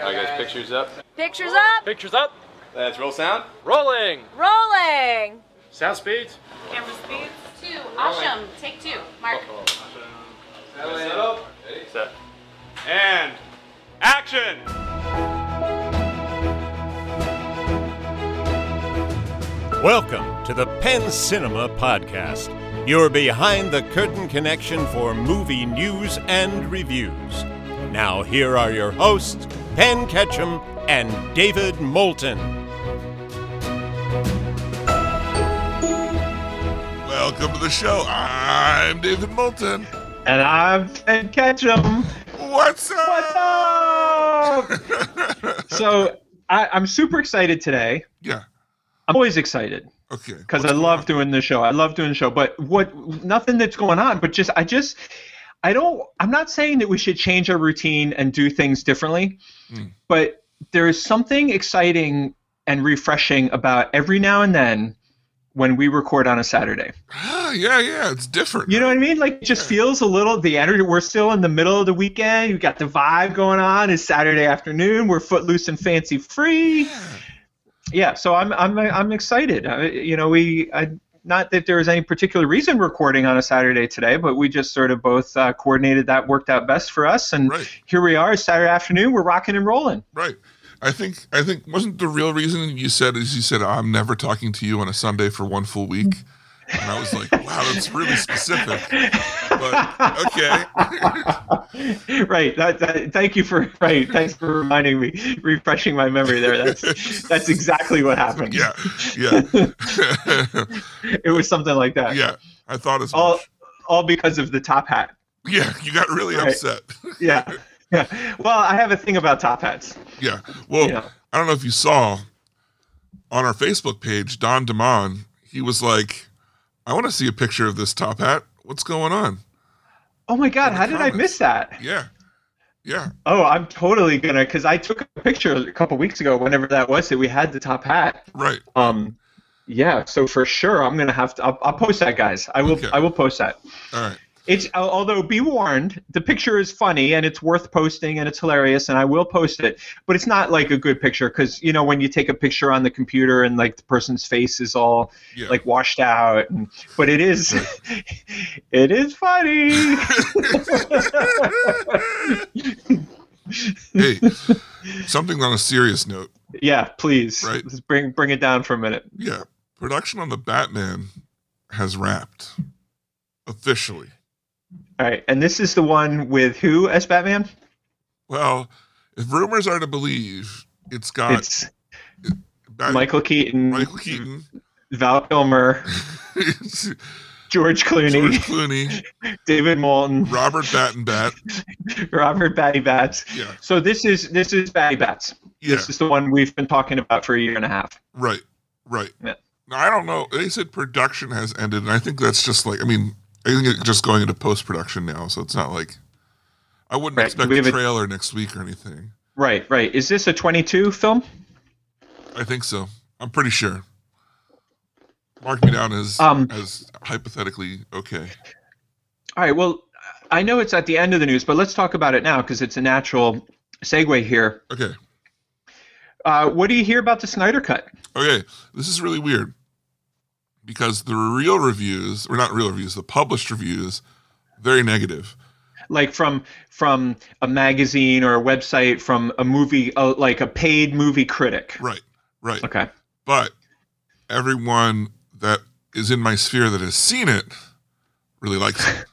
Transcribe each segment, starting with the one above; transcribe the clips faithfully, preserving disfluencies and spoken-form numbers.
Alright guys, pictures up. Pictures up. Pictures up. Let's roll sound. Rolling. Rolling. Sound speeds. Camera speeds. Two. Asham. Take two. Mark. Settle. Ready? Set. And action. Welcome to the Penn Cinema Podcast, your behind-the-curtain connection for movie news and reviews. Now here are your hosts, Penn Ketchum and David Moulton. Welcome to the show. I'm David Moulton. And I'm Penn Ketchum. What's up? What's up? So I, I'm super excited today. Yeah. I'm always excited. Okay. Because I love doing the show. I love doing the show. But what? Nothing that's going on. But just I just I don't. I'm not saying that we should change our routine and do things differently. Mm. But there is something exciting and refreshing about every now and then when we record on a Saturday. Ah, yeah, yeah, it's different. You know what I mean? Like, it just yeah. feels a little, the energy, we're still in the middle of the weekend. You got the vibe going on. It's Saturday afternoon. We're footloose and fancy free. Yeah, yeah so I'm I'm I'm excited. I, you know, we, I, not that there was any particular reason recording on a Saturday today, but we just sort of both uh, coordinated that, worked out best for us. And right. here we are, Saturday afternoon. We're rocking and rolling. Right. I think I think wasn't the real reason you said is you said I'm never talking to you on a Sunday for one full week, and I was like, wow, that's really specific. But okay, right. That, that, thank you for right. Thanks for reminding me, refreshing my memory there. That's that's exactly what happened. Yeah, yeah. It was something like that. Yeah, I thought as all much. all because of the top hat. Yeah, you got really right. upset. Yeah. Yeah. Well, I have a thing about top hats. Yeah. Well, yeah. I don't know if you saw on our Facebook page, Don DeMond, he was like, I want to see a picture of this top hat. What's going on? Oh, my God. How comments. did I miss that? Yeah. Yeah. Oh, I'm totally going to, because I took a picture a couple weeks ago, whenever that was, that we had the top hat. Right. Um, Yeah. So for sure, I'm going to have to, I'll, I'll post that, guys. I will, okay. I will post that. All right. It's although be warned, the picture is funny and it's worth posting and it's hilarious and I will post it, but it's not like a good picture because you know when you take a picture on the computer and like the person's face is all yeah. like washed out, and, but it is it is funny. Hey, something on a serious note. Yeah, please. Right. Let's bring bring it down for a minute. Yeah, production on the Batman has wrapped officially. All right, and this is the one with who as Batman? Well, if rumors are to believe, it's got it's it, Bat- Michael Keaton, Michael Keaton, Val Kilmer, George Clooney, George Clooney, David Moulton, Robert Battenbat, Robert Batty Bats. Yeah. So this is this is Batty Bats. Yeah. This is the one we've been talking about for a year and a half. Right. Right. Yeah. Now, I don't know. They said production has ended, and I think that's just like, I mean, I think it's just going into post-production now, so it's not like, I wouldn't right. expect a trailer a, next week or anything. Right, right. Is this a twenty-two film? I think so. I'm pretty sure. Mark me down as, um, as hypothetically okay. All right, well, I know it's at the end of the news, but let's talk about it now because it's a natural segue here. Okay. Uh, what do you hear about the Snyder Cut? Okay, this is really weird. Because the real reviews, or not real reviews, the published reviews, very negative. Like from from a magazine or a website, from a movie, uh, like a paid movie critic. Right, right. Okay. But everyone that is in my sphere that has seen it really likes it.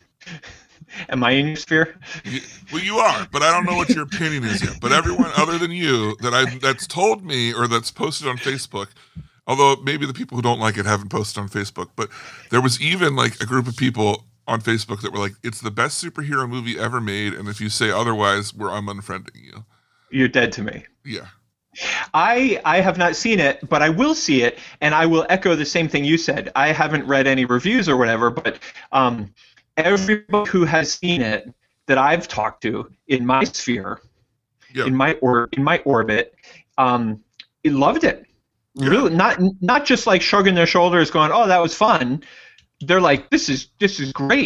Am I in your sphere? You, well, you are, but I don't know what your opinion is yet. But everyone other than you that I that's told me or that's posted on Facebook, although maybe the people who don't like it haven't posted on Facebook, but there was even like a group of people on Facebook that were like, it's the best superhero movie ever made, and if you say otherwise, we're I'm unfriending you. You're dead to me. Yeah. I I have not seen it, but I will see it, and I will echo the same thing you said. I haven't read any reviews or whatever, but um, everybody who has seen it that I've talked to in my sphere, yeah. in my or in my orbit, um, loved it. Yeah. Really, not not just like shrugging their shoulders, going, "Oh, that was fun." They're like, "This is this is great."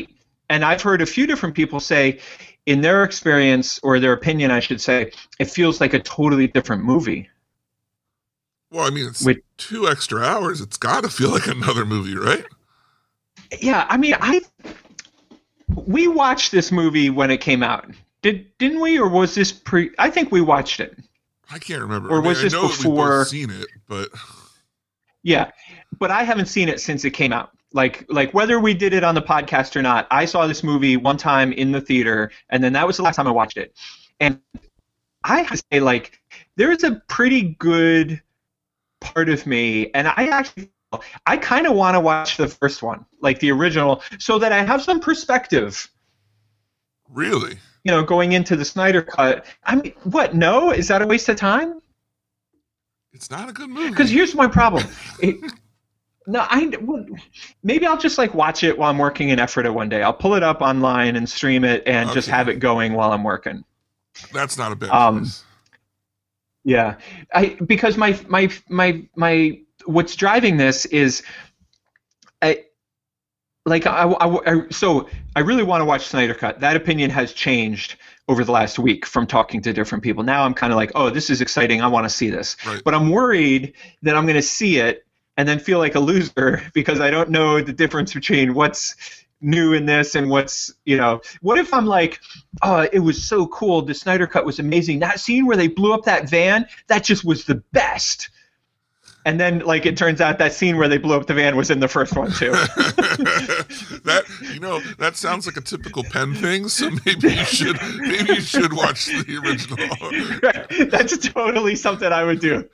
and I've heard a few different people say, in their experience or their opinion, I should say, it feels like a totally different movie. Well, I mean, it's With- two extra hours. It's got to feel like another movie, right? Yeah, I mean, I we watched this movie when it came out. Did didn't we, or was this pre? I think we watched it. I can't remember. Or I mean, was this I know that we've before- both seen it, but Yeah, but I haven't seen it since it came out. Like, like whether we did it on the podcast or not, I saw this movie one time in the theater, and then that was the last time I watched it. And I have to say, like, there's a pretty good part of me, and I actually, I kind of want to watch the first one, like the original, so that I have some perspective. really, You know, going into the Snyder Cut. I mean, what? No, is that a waste of time? it's not a good movie. Because here's my problem. It, no, I well, maybe I'll just like watch it while I'm working in Ephrata one day. I'll pull it up online and stream it and just Okay. have it going while I'm working. That's not a bad Um, choice. Yeah, I because my my my my what's driving this is, I like I, I, I so I really want to watch Snyder Cut. That opinion has changed over the last week from talking to different people. Now I'm kind of like, oh, this is exciting. I want to see this. Right. But I'm worried that I'm going to see it and then feel like a loser because I don't know the difference between what's new in this and what's, you know, what if I'm like, oh, it was so cool. The Snyder Cut was amazing. That scene where they blew up that van, that just was the best. And then, like, it turns out that scene where they blew up the van was in the first one, too. That, you know, that sounds like a typical Penn thing. So maybe you should, maybe you should watch the original. That's totally something I would do.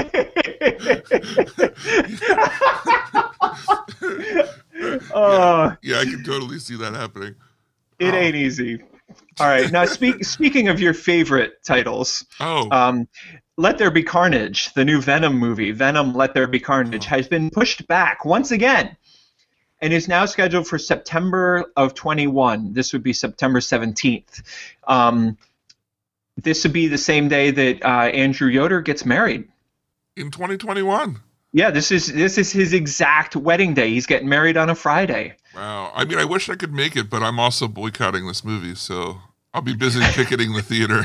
Oh, Yeah, I can totally see that happening. it ain't easy. All right. Now, speak, speaking of your favorite titles, Oh, um, Let There Be Carnage, the new Venom movie, Venom Let There Be Carnage, has been pushed back once again and is now scheduled for September of twenty-one. This would be September seventeenth. Um, this would be the same day that uh, Andrew Yoder gets married. in twenty twenty-one. Yeah, this is this is his exact wedding day. He's getting married on a Friday. Wow. I mean, I wish I could make it, but I'm also boycotting this movie, so I'll be busy picketing the theater.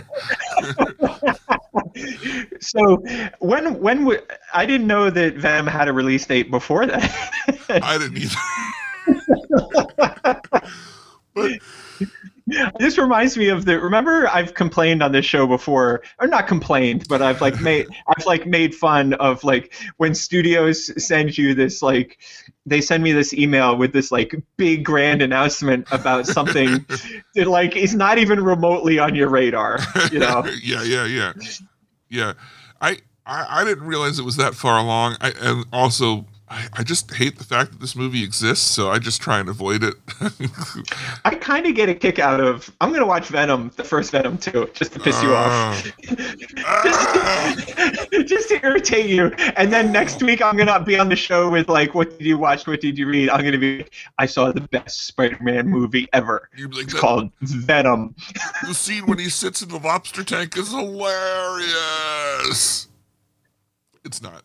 So when when w- I didn't know that Venom had a release date before that. I didn't either. But This reminds me of the. Remember, I've complained on this show before, or not complained, but I've like made I've like made fun of like when studios send you this like they send me this email with this like big grand announcement about something that like is not even remotely on your radar. You know. yeah, yeah, yeah, yeah. I, I I didn't realize it was that far along. I and also I, I just hate the fact that this movie exists, so I just try and avoid it. I kind of get a kick out of. I'm gonna watch Venom, the first Venom too, just to piss you off, Ah. just to irritate you. And then next week I'm gonna be on the show with like, what did you watch? What did you read? I'm gonna be. I saw the best Spider-Man movie ever. You'd be like, It's "That- called Venom. the scene when he sits in the lobster tank is hilarious. It's not.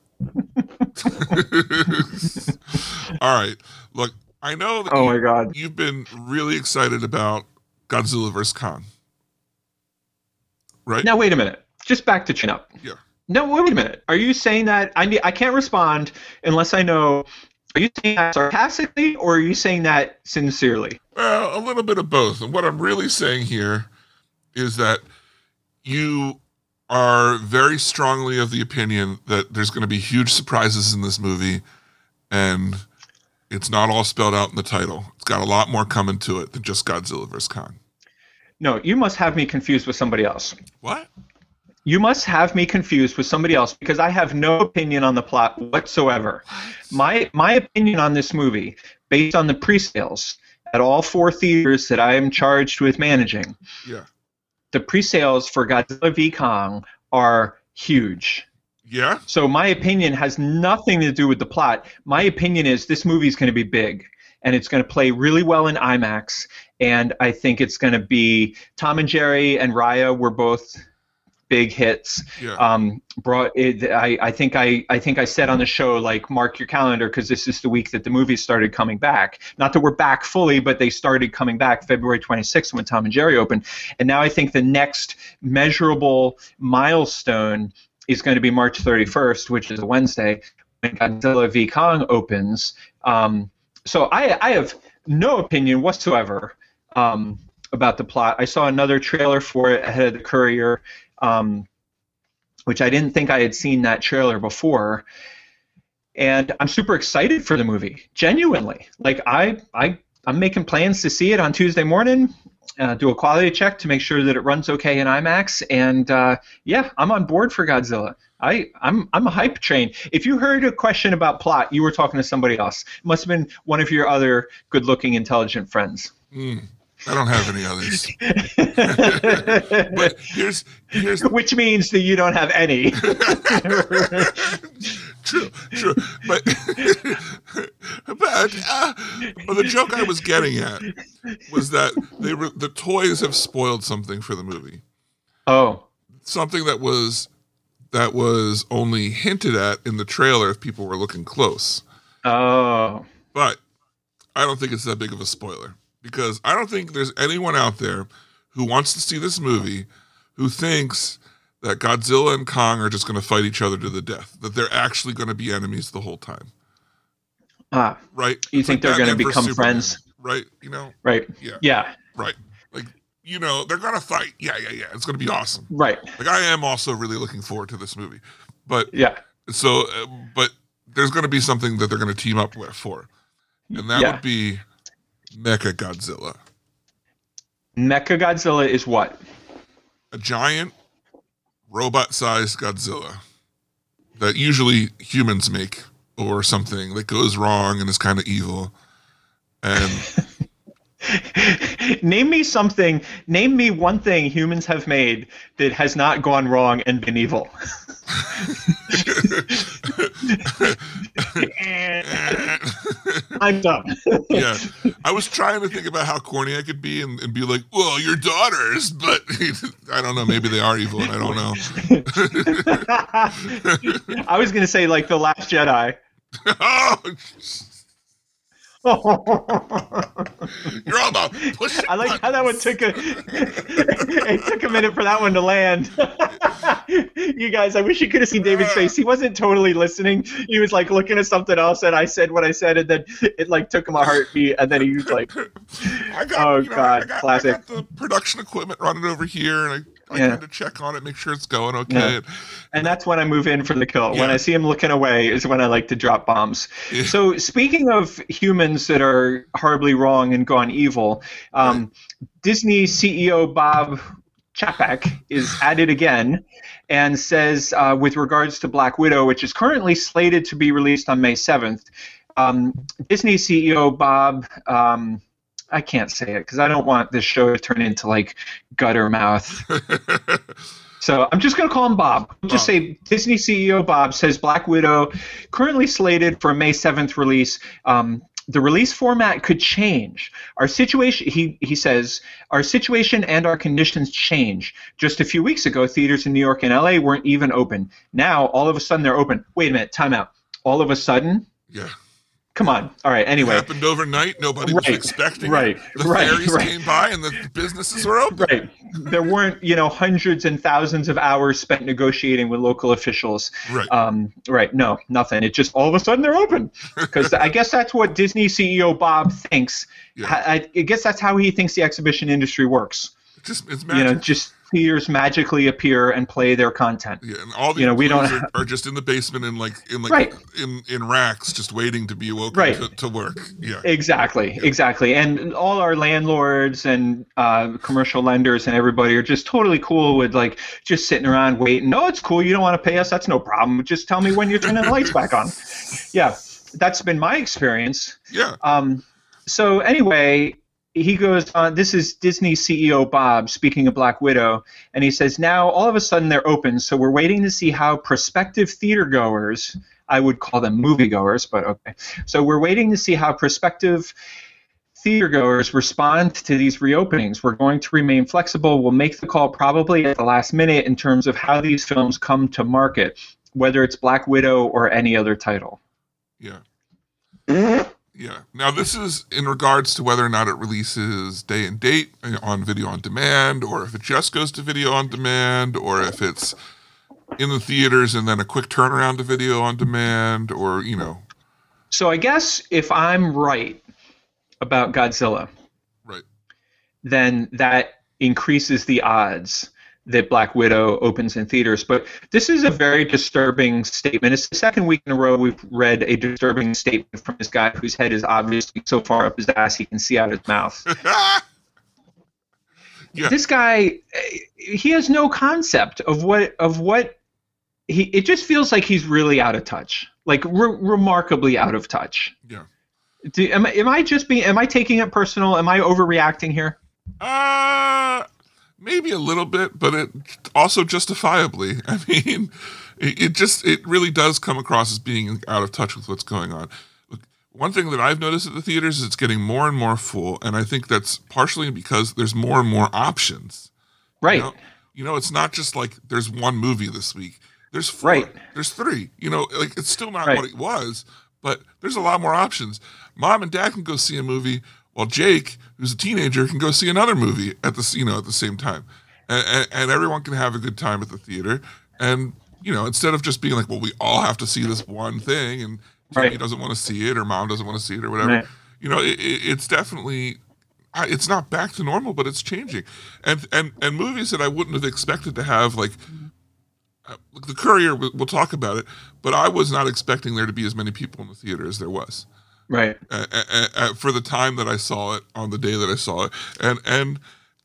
All right. Look, I know that Oh you, my God. you've been really excited about Godzilla versus Kong. Right? Now wait a minute. Just back to chin up. Yeah. No, wait a minute. Are you saying that I need, I can't respond unless I know? Are you saying that sarcastically or are you saying that sincerely? Well, a little bit of both. And what I'm really saying here is that you are very strongly of the opinion that there's going to be huge surprises in this movie, and it's not all spelled out in the title. It's got a lot more coming to it than just Godzilla versus Kong. No, you must have me confused with somebody else. What? You must have me confused with somebody else because I have no opinion on the plot whatsoever. My my opinion on this movie, based on the pre-sales at all four theaters that I am charged with managing, Yeah. the pre-sales for Godzilla v Kong are huge. Yeah? So my opinion has nothing to do with the plot. My opinion is this movie is going to be big, and it's going to play really well in IMAX, and I think it's going to be Tom and Jerry and Raya were both big hits. Yeah. Um, brought it. I, I think I I think I said on the show, like, mark your calendar because this is the week that the movies started coming back. Not that we're back fully, but they started coming back February twenty-sixth when Tom and Jerry opened. And now I think the next measurable milestone is going to be March thirty-first, which is a Wednesday, when Godzilla v Kong opens. Um, so I I have no opinion whatsoever um, about the plot. I saw another trailer for it ahead of the Courier, um, which I didn't think I had seen that trailer before. And I'm super excited for the movie, genuinely. Like, I, I, I'm making plans to see it on Tuesday morning, uh, do a quality check to make sure that it runs okay in IMAX. And, uh, yeah, I'm on board for Godzilla. I, I'm I'm a hype train. If you heard a question about plot, you were talking to somebody else. It must have been one of your other good-looking, intelligent friends. Mm, I don't have any others. But here's here's which means that you don't have any. True, true. But but uh, well, the joke I was getting at was that they were, the toys have spoiled something for the movie. Oh, something that was. That was only hinted at in the trailer if people were looking close. Oh. But I don't think it's that big of a spoiler because I don't think there's anyone out there who wants to see this movie who thinks that Godzilla and Kong are just going to fight each other to the death, that they're actually going to be enemies the whole time. Ah. Right? You It's think like they're going to Batman versus become Superman, friends? Right? You know? Right. Yeah. Yeah. Right. Like, you know, they're going to fight. Yeah, yeah, yeah. It's going to be awesome. Right. Like, I am also really looking forward to this movie. But, yeah. So, uh, but there's going to be something that they're going to team up with for. And that yeah. would be Mecha Godzilla. Mecha Godzilla is what? A giant robot-sized Godzilla that usually humans make or something that goes wrong and is kind of evil. And... Name me something, name me one thing humans have made that has not gone wrong and been evil. I'm done. Yeah. I was trying to think about how corny I could be and, and be like, well, your daughters, but I don't know, maybe they are evil and I don't know. I was going to say like The Last Jedi. Oh, You're all about pushing I like how that one took a it took a minute for that one to land. You guys, I wish you could have seen David's face. He wasn't totally listening. He was like looking at something else, and I said what I said, and then it like took him a heartbeat, and then he was like, I got, "Oh you know, God, I got, classic!" I got the production equipment running over here, and I, I Yeah. had to check on it, make sure it's going okay. Yeah. And that's when I move in for the kill. Yeah. When I see him looking away is when I like to drop bombs. Yeah. So speaking of humans that are horribly wrong and gone evil, um, Right. Disney C E O Bob Chapek is at it again and says uh, with regards to Black Widow, which is currently slated to be released on May seventh, um, Disney C E O Bob... Um, I can't say it because I don't want this show to turn into like gutter mouth. So I'm just going to call him Bob. I'll just Bob. say Disney C E O Bob says Black Widow, currently slated for a May seventh release. Um, the release format could change. Our situation, he, he says, our situation and our conditions change. Just a few weeks ago, theaters in New York and L A weren't even open. Now, all of a sudden, they're open. Wait a minute, time out. All of a sudden? Yeah. Come on. All right, anyway. It happened overnight. Nobody Right, was expecting right, it. The right, ferries right. came by and the businesses were open. Right. There weren't, you know, hundreds and thousands of hours spent negotiating with local officials. Right. Um, right. No, nothing. It just all of a sudden they're open. Because I guess that's what Disney C E O Bob thinks. Yeah. I, I guess that's how he thinks the exhibition industry works. It's just it's You magic. know, just theaters magically appear and play their content. Yeah, and all the you know, we employees don't are, are just in the basement in like in like Right. in, in racks, just waiting to be awoken Right. to, to work. Yeah. Exactly, exactly. And all our landlords and uh, commercial lenders and everybody are just totally cool with like just sitting around waiting. No, it's cool. You don't want to pay us. That's no problem. Just tell me when you're turning the lights back on. Yeah, that's been my experience. Yeah. Um, so anyway, he goes on. This is Disney C E O Bob speaking of Black Widow, and he says, now all of a sudden they're open, so we're waiting to see how prospective theater goers, I would call them moviegoers, but okay. So we're waiting to see how prospective theater goers respond to these reopenings. We're going to remain flexible. We'll make the call probably at the last minute in terms of how these films come to market, whether it's Black Widow or any other title. Yeah. Yeah. Now, this is in regards to whether or not it releases day and date on video on demand, or if it just goes to video on demand, or if it's in the theaters and then a quick turnaround to video on demand, or, you know. So I guess if I'm right about Godzilla, right, then that increases the odds that Black Widow opens in theaters. But this is a very disturbing statement. It's the second week in a row we've read a disturbing statement from this guy whose head is obviously so far up his ass he can see out his mouth. Yeah. This guy, he has no concept of what of what he. It just feels like he's really out of touch, like re- remarkably out of touch. Yeah. Do, am, am I just being? Am I taking it personal? Am I overreacting here? Uh maybe a little bit, but it also justifiably. I mean, it, it just it really does come across as being out of touch with what's going on. One thing that I've noticed at the theaters is it's getting more and more full, and I think that's partially because there's more and more options. Right. You know, you know it's not just like there's one movie this week. There's four. Right. There's three. You know, like it's still not right. what it was, but there's a lot more options. Mom and Dad can go see a movie, while Jake, who's a teenager, can go see another movie at the you know at the same time, and, and, and everyone can have a good time at the theater. And you know, instead of just being like, well, we all have to see this one thing, and Jimmy right. doesn't want to see it, or Mom doesn't want to see it, or whatever. Right. You know, it, it, it's definitely, it's not back to normal, but it's changing. And and and movies that I wouldn't have expected to have, like, uh, The Courier, we'll, we'll talk about it, but I was not expecting there to be as many people in the theater as there was. Right. Uh, uh, uh, for the time that I saw it, on the day that I saw it, and and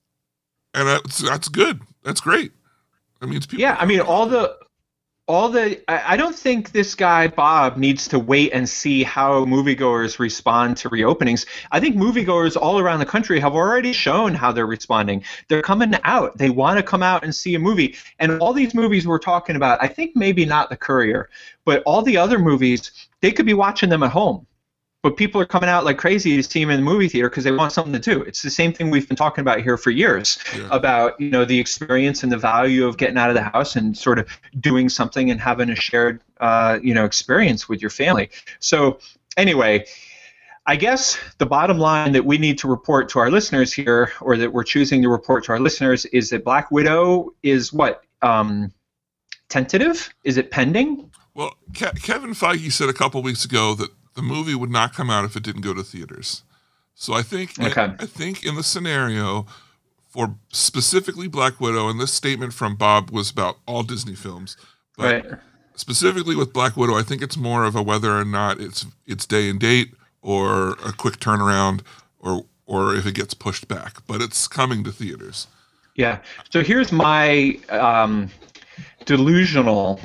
and that's, that's good. That's great. That means people. Yeah, I mean, all the. All the, I don't think this guy, Bob, needs to wait and see how moviegoers respond to reopenings. I think moviegoers all around the country have already shown how they're responding. They're coming out. They want to come out and see a movie. And all these movies we're talking about, I think maybe not The Courier, but all the other movies, they could be watching them at home. But people are coming out like crazy to see them in the movie theater because they want something to do. It's the same thing we've been talking about here for years, yeah. about, you know, the experience and the value of getting out of the house and sort of doing something and having a shared, uh, you know, experience with your family. So anyway, I guess the bottom line that we need to report to our listeners here, or that we're choosing to report to our listeners, is that Black Widow is what? Um, tentative? Is it pending? Well, Ke- Kevin Feige said a couple weeks ago that the movie would not come out if it didn't go to theaters. So I think okay. in, I think in the scenario for specifically Black Widow, and this statement from Bob was about all Disney films, but right. specifically with Black Widow, I think it's more of a whether or not it's it's day and date or a quick turnaround, or or if it gets pushed back. But it's coming to theaters. Yeah. So here's my um, delusional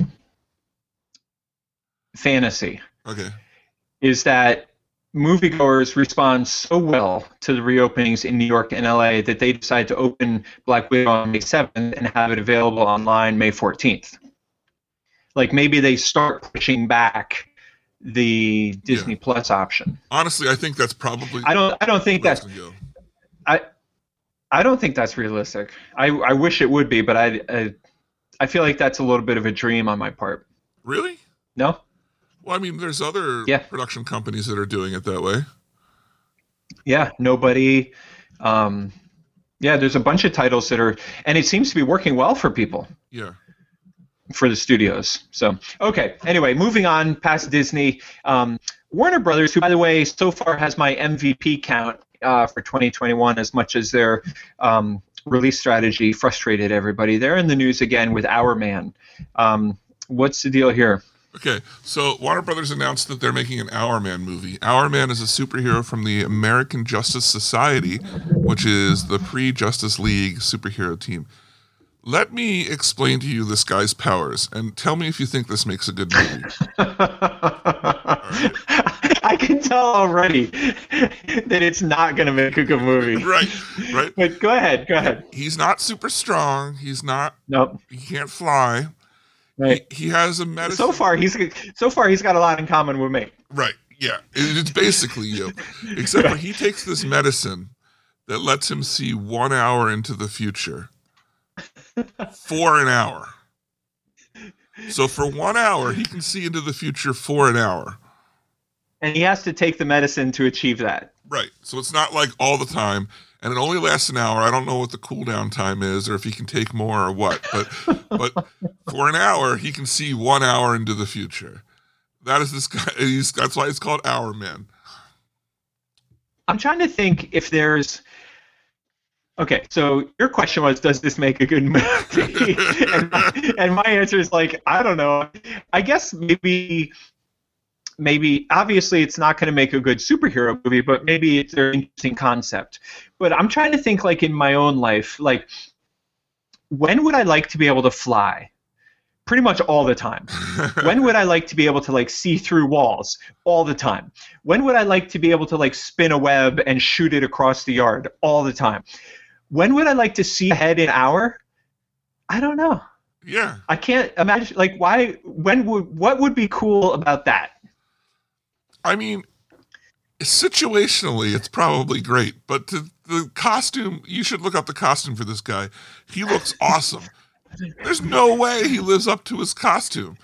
fantasy. Okay. Is that moviegoers respond so well to the reopenings in New York and L A that they decide to open Black Widow on May seventh and have it available online May fourteenth. Like maybe they start pushing back the Disney yeah. Plus option. Honestly, I think that's probably. I don't. I don't think that's. I. I don't think that's realistic. I. I wish it would be, but I. I, I feel like that's a little bit of a dream on my part. Really? No. Well, I mean, there's other yeah. production companies that are doing it that way. Yeah, nobody. Um, yeah, there's a bunch of titles that are, and it seems to be working well for people. Yeah. For the studios. So, okay. Anyway, moving on past Disney, um, Warner Brothers, who, by the way, so far has my M V P count uh, for twenty twenty-one, as much as their um, release strategy frustrated everybody. They're in the news again with Our Man. Um, what's the deal here? Okay, so Warner Brothers announced that they're making an Our Man movie. Our Man is a superhero from the American Justice Society, which is the pre-Justice League superhero team. Let me explain to you this guy's powers, and tell me if you think this makes a good movie. Right. I can tell already that it's not going to make a good movie. Right, right. But go ahead, go ahead. He's not super strong. He's not. Nope. He can't fly. Right. He, he has a medicine. So far, he's so far he's got a lot in common with me. Right. Yeah, it- it's basically you. Except for he takes this medicine that lets him see one hour into the future for an hour. So for one hour, he can see into the future for an hour. And he has to take the medicine to achieve that. Right. So it's not like all the time, and it only lasts an hour. I don't know what the cooldown time is, or if he can take more or what. But but for an hour, he can see one hour into the future. That is this guy. He's, that's why it's called Hour Man. I'm trying to think if there's. Okay, so your question was, does this make a good movie? and, my, and my answer is like, I don't know. I guess maybe, maybe obviously it's not going to make a good superhero movie, but maybe it's an interesting concept. But I'm trying to think like in my own life, like when would I like to be able to fly? Pretty much all the time. When would I like to be able to like see through walls? All the time. When would I like to be able to like spin a web and shoot it across the yard? All the time. When would I like to see ahead an hour? I don't know. Yeah. I can't imagine like why when would what would be cool about that? I mean, situationally, it's probably great, but to, the costume, you should look up the costume for this guy. He looks awesome. There's no way he lives up to his costume.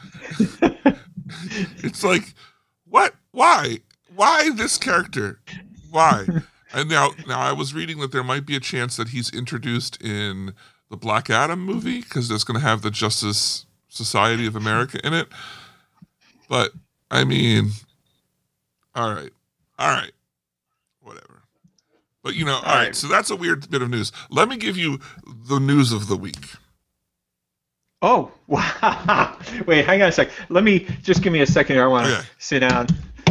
It's like, what? Why? Why this character? Why? And now, now I was reading that there might be a chance that he's introduced in the Black Adam movie because it's going to have the Justice Society of America in it. But I mean, all right, all right, whatever. But you know, all, all right, right. So that's a weird bit of news. Let me give you the news of the week. Oh, wow. Wait, hang on a sec. Let me, just give me a second here. I want to okay. sit down.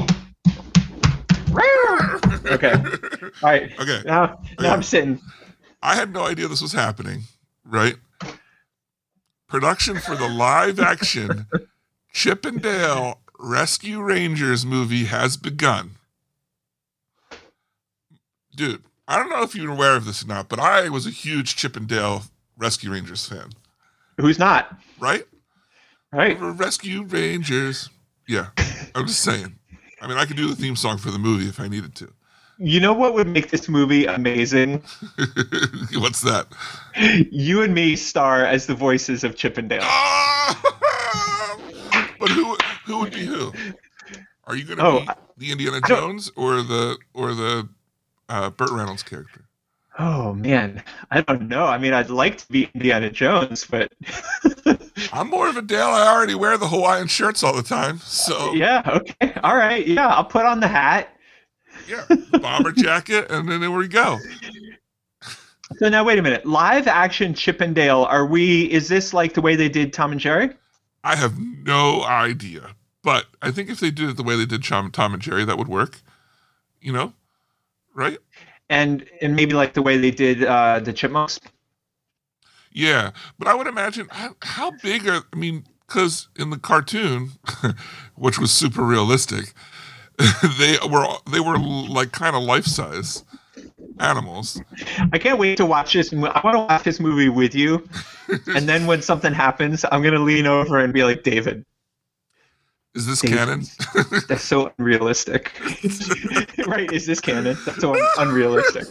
Okay. All right. Okay. Now, okay. now I'm sitting. I had no idea this was happening, right? Production for the live-action Chip and Dale Rescue Rangers movie has begun. Dude, I don't know if you're aware of this or not, but I was a huge Chip and Dale Rescue Rangers fan. Who's not? Right? Right. We're Rescue Rangers. Yeah, I'm just saying. I mean, I could do the theme song for the movie if I needed to. You know what would make this movie amazing? What's that? You and me star as the voices of Chip and Dale. Oh! But who who would be who? Are you going to oh, be the Indiana Jones or the or the uh, Burt Reynolds character? Oh man, I don't know. I mean, I'd like to be Indiana Jones, but I'm more of a Dale. I already wear the Hawaiian shirts all the time, so yeah. Okay, all right. Yeah, I'll put on the hat. Yeah, the bomber jacket, and then there we go. So now, wait a minute. Live action Chip and Dale. Are we? Is this like the way they did Tom and Jerry? I have no idea, but I think if they did it the way they did Tom, Tom and Jerry, that would work. You know, right? And and maybe like the way they did uh, the Chipmunks. Yeah, but I would imagine how, how big are I mean, because in the cartoon, which was super realistic, they were they were like kind of life size animals. I can't wait to watch this. I want to watch this movie with you, and then when something happens, I'm gonna lean over and be like, David. Is this David, canon? That's so unrealistic. Right? Is this canon? That's so un- unrealistic.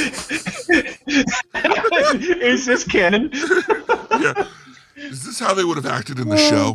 Is this canon? Yeah. Is this how they would have acted in the show?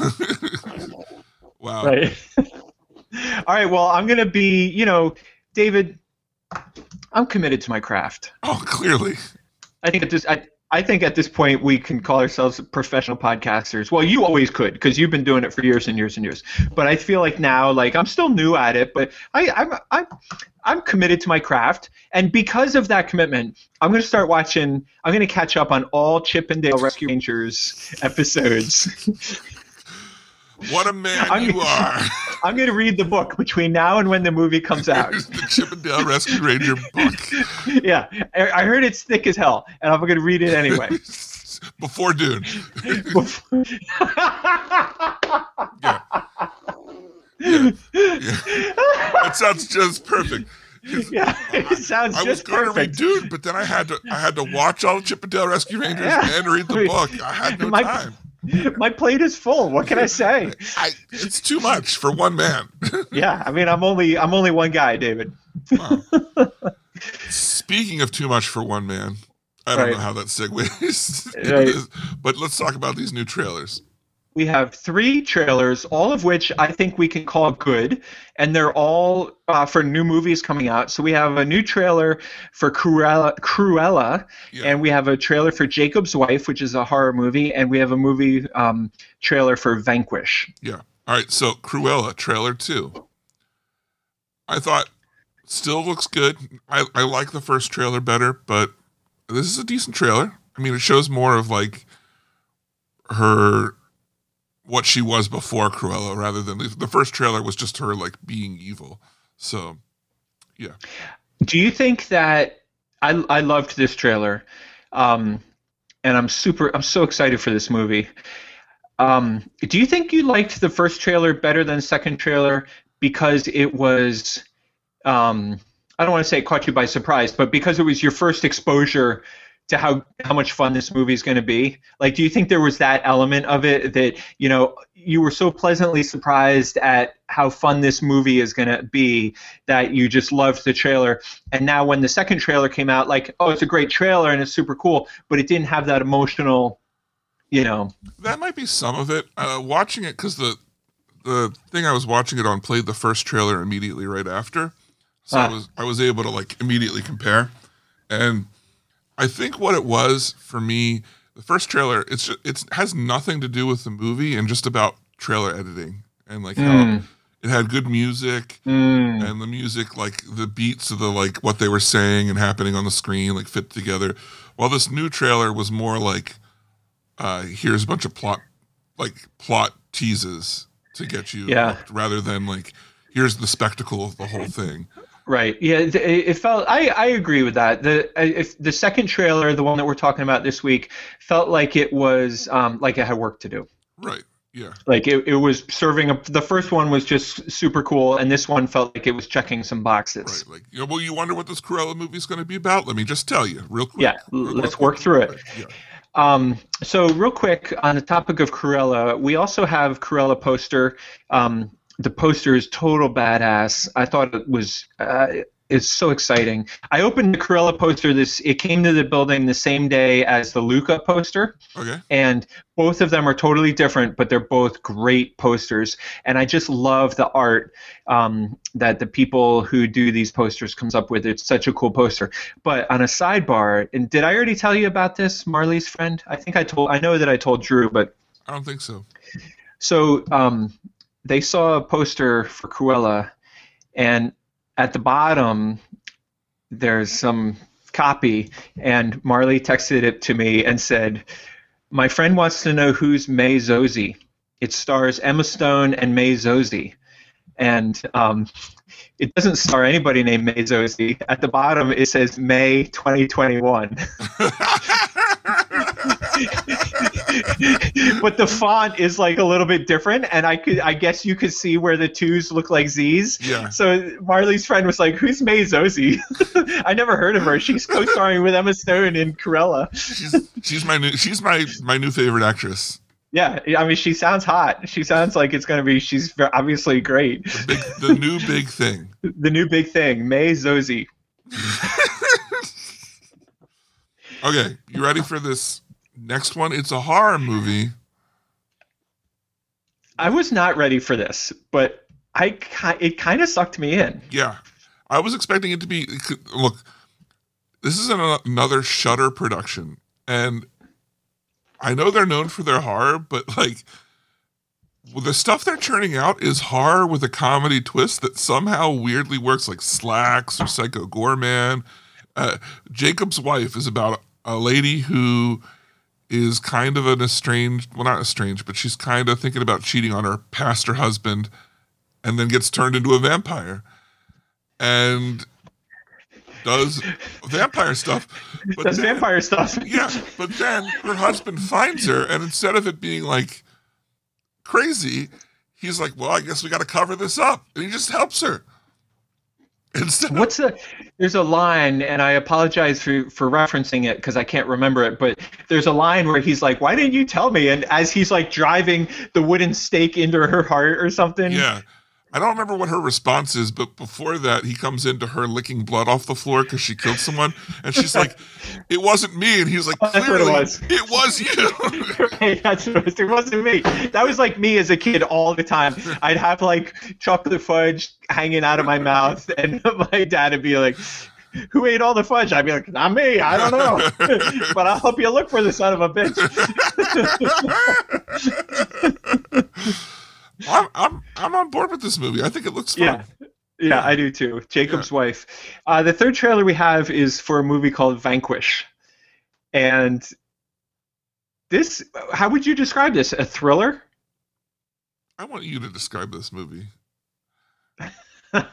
Wow. Right. All right. Well, I'm gonna be. You know, David. I'm committed to my craft. Oh, clearly. I think at this. I, I think at this point we can call ourselves professional podcasters. Well, you always could because you've been doing it for years and years and years. But I feel like now, like I'm still new at it, but I, I'm I'm I'm committed to my craft, and because of that commitment, I'm going to start watching. I'm going to catch up on all Chip and Dale Rescue Rangers episodes. What a man I'm, you are! I'm going to read the book between now and when the movie comes out. The Chip and Dale Rescue Ranger book. Yeah, I heard it's thick as hell, and I'm going to read it anyway. Before Dune. Before... yeah. Yeah. Yeah. That sounds just perfect. Yeah, it sounds I, just I was going perfect. to read Dune, but then I had to I had to watch all the Chip and Dale Rescue Rangers Yeah. and read the book. I had no my, time. My plate is full. What can I say? I, it's too much for one man. Yeah, I mean, I'm only I'm only one guy, David. Wow. Speaking of too much for one man, I don't Right. know how that segues, into Right. this, but let's talk about these new trailers. We have three trailers, all of which I think we can call good, and they're all uh, for new movies coming out. So we have a new trailer for Cruella, Cruella Yeah. and we have a trailer for Jacob's Wife, which is a horror movie, and we have a movie um, trailer for Vanquish. Yeah. All right. So Cruella trailer two. I thought still looks good. I, I like the first trailer better, but this is a decent trailer. I mean, it shows more of like her what she was before Cruella rather than the, the first trailer was just her like being evil. So yeah. Do you think that I I loved this trailer, um, and I'm super I'm so excited for this movie. Um, do you think you liked the first trailer better than the second trailer because it was, um, I don't want to say it caught you by surprise, but because it was your first exposure to how how much fun this movie is going to be? Like, do you think there was that element of it that, you know, you were so pleasantly surprised at how fun this movie is going to be that you just loved the trailer, and now when the second trailer came out, like, oh, it's a great trailer and it's super cool, but it didn't have that emotional, you know? That might be some of it. Uh, watching it because the the thing I was watching it on played the first trailer immediately right after, so Ah. I was I was able to like immediately compare, and I think what it was for me, the first trailer, it's just, it's has nothing to do with the movie and just about trailer editing and like how Mm. it had good music Mm. and the music, like the beats of the like what they were saying and happening on the screen, like fit together. While this new trailer was more like, uh, here's a bunch of plot, like plot teases to get you, Yeah. hooked, rather than like here's the spectacle of the whole thing. Right. Yeah. It, it felt. I, I agree with that. The if the second trailer, the one that we're talking about this week, felt like it was um, like it had work to do. Right. Yeah. Like it, it was serving a. The first one was just super cool, and this one felt like it was checking some boxes. Right. Like, you know, well, you wonder what this Cruella movie is going to be about? Let me just tell you real quick. Yeah. Real Let's quick. work through it. Right, yeah. Um, so real quick on the topic of Cruella, we also have Cruella poster. Um, the poster is total badass. I thought it was. Uh, It's so exciting. I opened the Cruella poster. This it came to the building the same day as the Luca poster, Okay. and both of them are totally different, but they're both great posters. And I just love the art um, that the people who do these posters comes up with. It's such a cool poster. But on a sidebar, and did I already tell you about this, Marley's friend? I think I told. I know that I told Drew, but I don't think so. so um, they saw a poster for Cruella, and at the bottom, there's some copy, and Marley texted it to me and said, "My friend wants to know who's May Zosie. It stars Emma Stone and May Zosie." And um, it doesn't star anybody named May Zosie. At the bottom, it says May twenty twenty-one. But the font is like a little bit different, and I could, I guess you could see where the twos look like Z's. Yeah. So Marley's friend was like, "Who's May Zosie?" I never heard of her. She's co-starring with Emma Stone in Cruella. She's she's my new she's my my new favorite actress. Yeah, I mean, she sounds hot. She sounds like it's gonna be. She's ve- obviously great. The big the new big thing. The new big thing, May Zosie. Okay, you ready for this next one? It's a horror movie. I was not ready for this, but I ki- it kind of sucked me in. Yeah. I was expecting it to be it could- look, this is an, another Shudder production, and I know they're known for their horror, but like the stuff they're churning out is horror with a comedy twist that somehow weirdly works, like Slacks or Psycho Goreman. Uh, Jacob's Wife is about a lady who is kind of an estranged, well, not estranged, but she's kind of thinking about cheating on her pastor husband and then gets turned into a vampire and does vampire stuff. But Does then- vampire stuff. yeah, but then her husband finds her, and instead of it being like crazy, he's like, well, I guess we got to cover this up. And he just helps her. Instead of- What's the? There's a line, and I apologize for for referencing it because I can't remember it. But there's a line where he's like, "Why didn't you tell me?" And as he's like driving the wooden stake into her heart or something. Yeah. I don't remember what her response is, but before that, he comes into her licking blood off the floor because she killed someone, and she's like, "It wasn't me," and he's like, That's what it "Clearly, was. it was you." Hey, that's what it was. It wasn't me. That was like me as a kid all the time. I'd have like chocolate fudge hanging out of my mouth, and my dad would be like, "Who ate all the fudge?" I'd be like, "Not me. I don't know, but I'll help you look for the son of a bitch." I'm, I'm I'm on board with this movie. I think it looks fun. Yeah. Yeah, I do too. Jacob's yeah. wife. Uh, the third trailer we have is for a movie called Vanquish. And this, how would you describe this? A thriller? I want you to describe this movie. okay.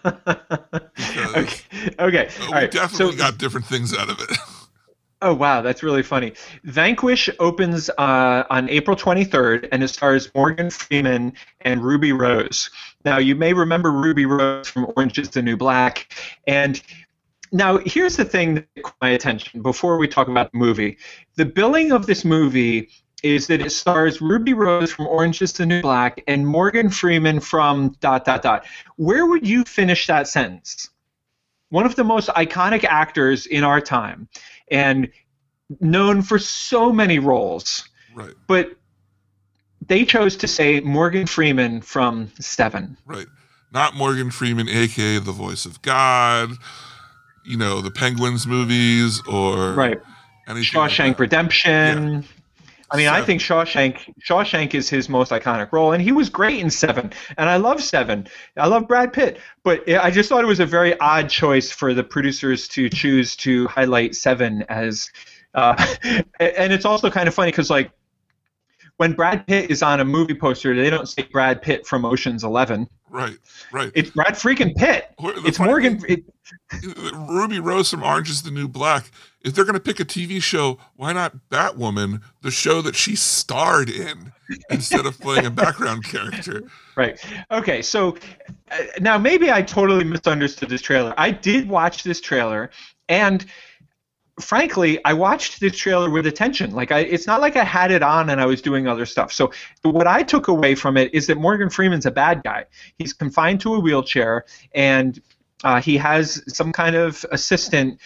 Okay. We All right. definitely so, got different things out of it. Oh, wow. That's really funny. Vanquish opens uh, on April twenty-third, and it stars Morgan Freeman and Ruby Rose. Now, you may remember Ruby Rose from Orange is the New Black. And now, here's the thing that caught my attention before we talk about the movie. The billing of this movie is that it stars Ruby Rose from Orange is the New Black and Morgan Freeman from dot, dot, dot. Where would you finish that sentence? One of the most iconic actors in our time and known for so many roles. Right. But they chose to say Morgan Freeman from Seven. Right. Not Morgan Freeman, a k a the voice of God, you know, the Penguins movies or right. anything Shawshank like Redemption. Yeah. I mean, Seven. I think Shawshank Shawshank is his most iconic role, and he was great in Seven. And I love Seven. I love Brad Pitt. But I just thought it was a very odd choice for the producers to choose to highlight Seven as. Uh, and it's also kind of funny because, like, when Brad Pitt is on a movie poster, they don't say Brad Pitt from Ocean's Eleven. Right, right. It's Brad freaking Pitt. It's Morgan. Thing, it, Ruby Rose from Orange is the New Black. If they're going to pick a T V show, why not Batwoman, the show that she starred in, instead of playing a background character? Right. Okay, so uh, now maybe I totally misunderstood this trailer. I did watch this trailer, and frankly, I watched this trailer with attention. Like, I, it's not like I had it on and I was doing other stuff. So what I took away from it is that Morgan Freeman's a bad guy. He's confined to a wheelchair, and uh, he has some kind of assistant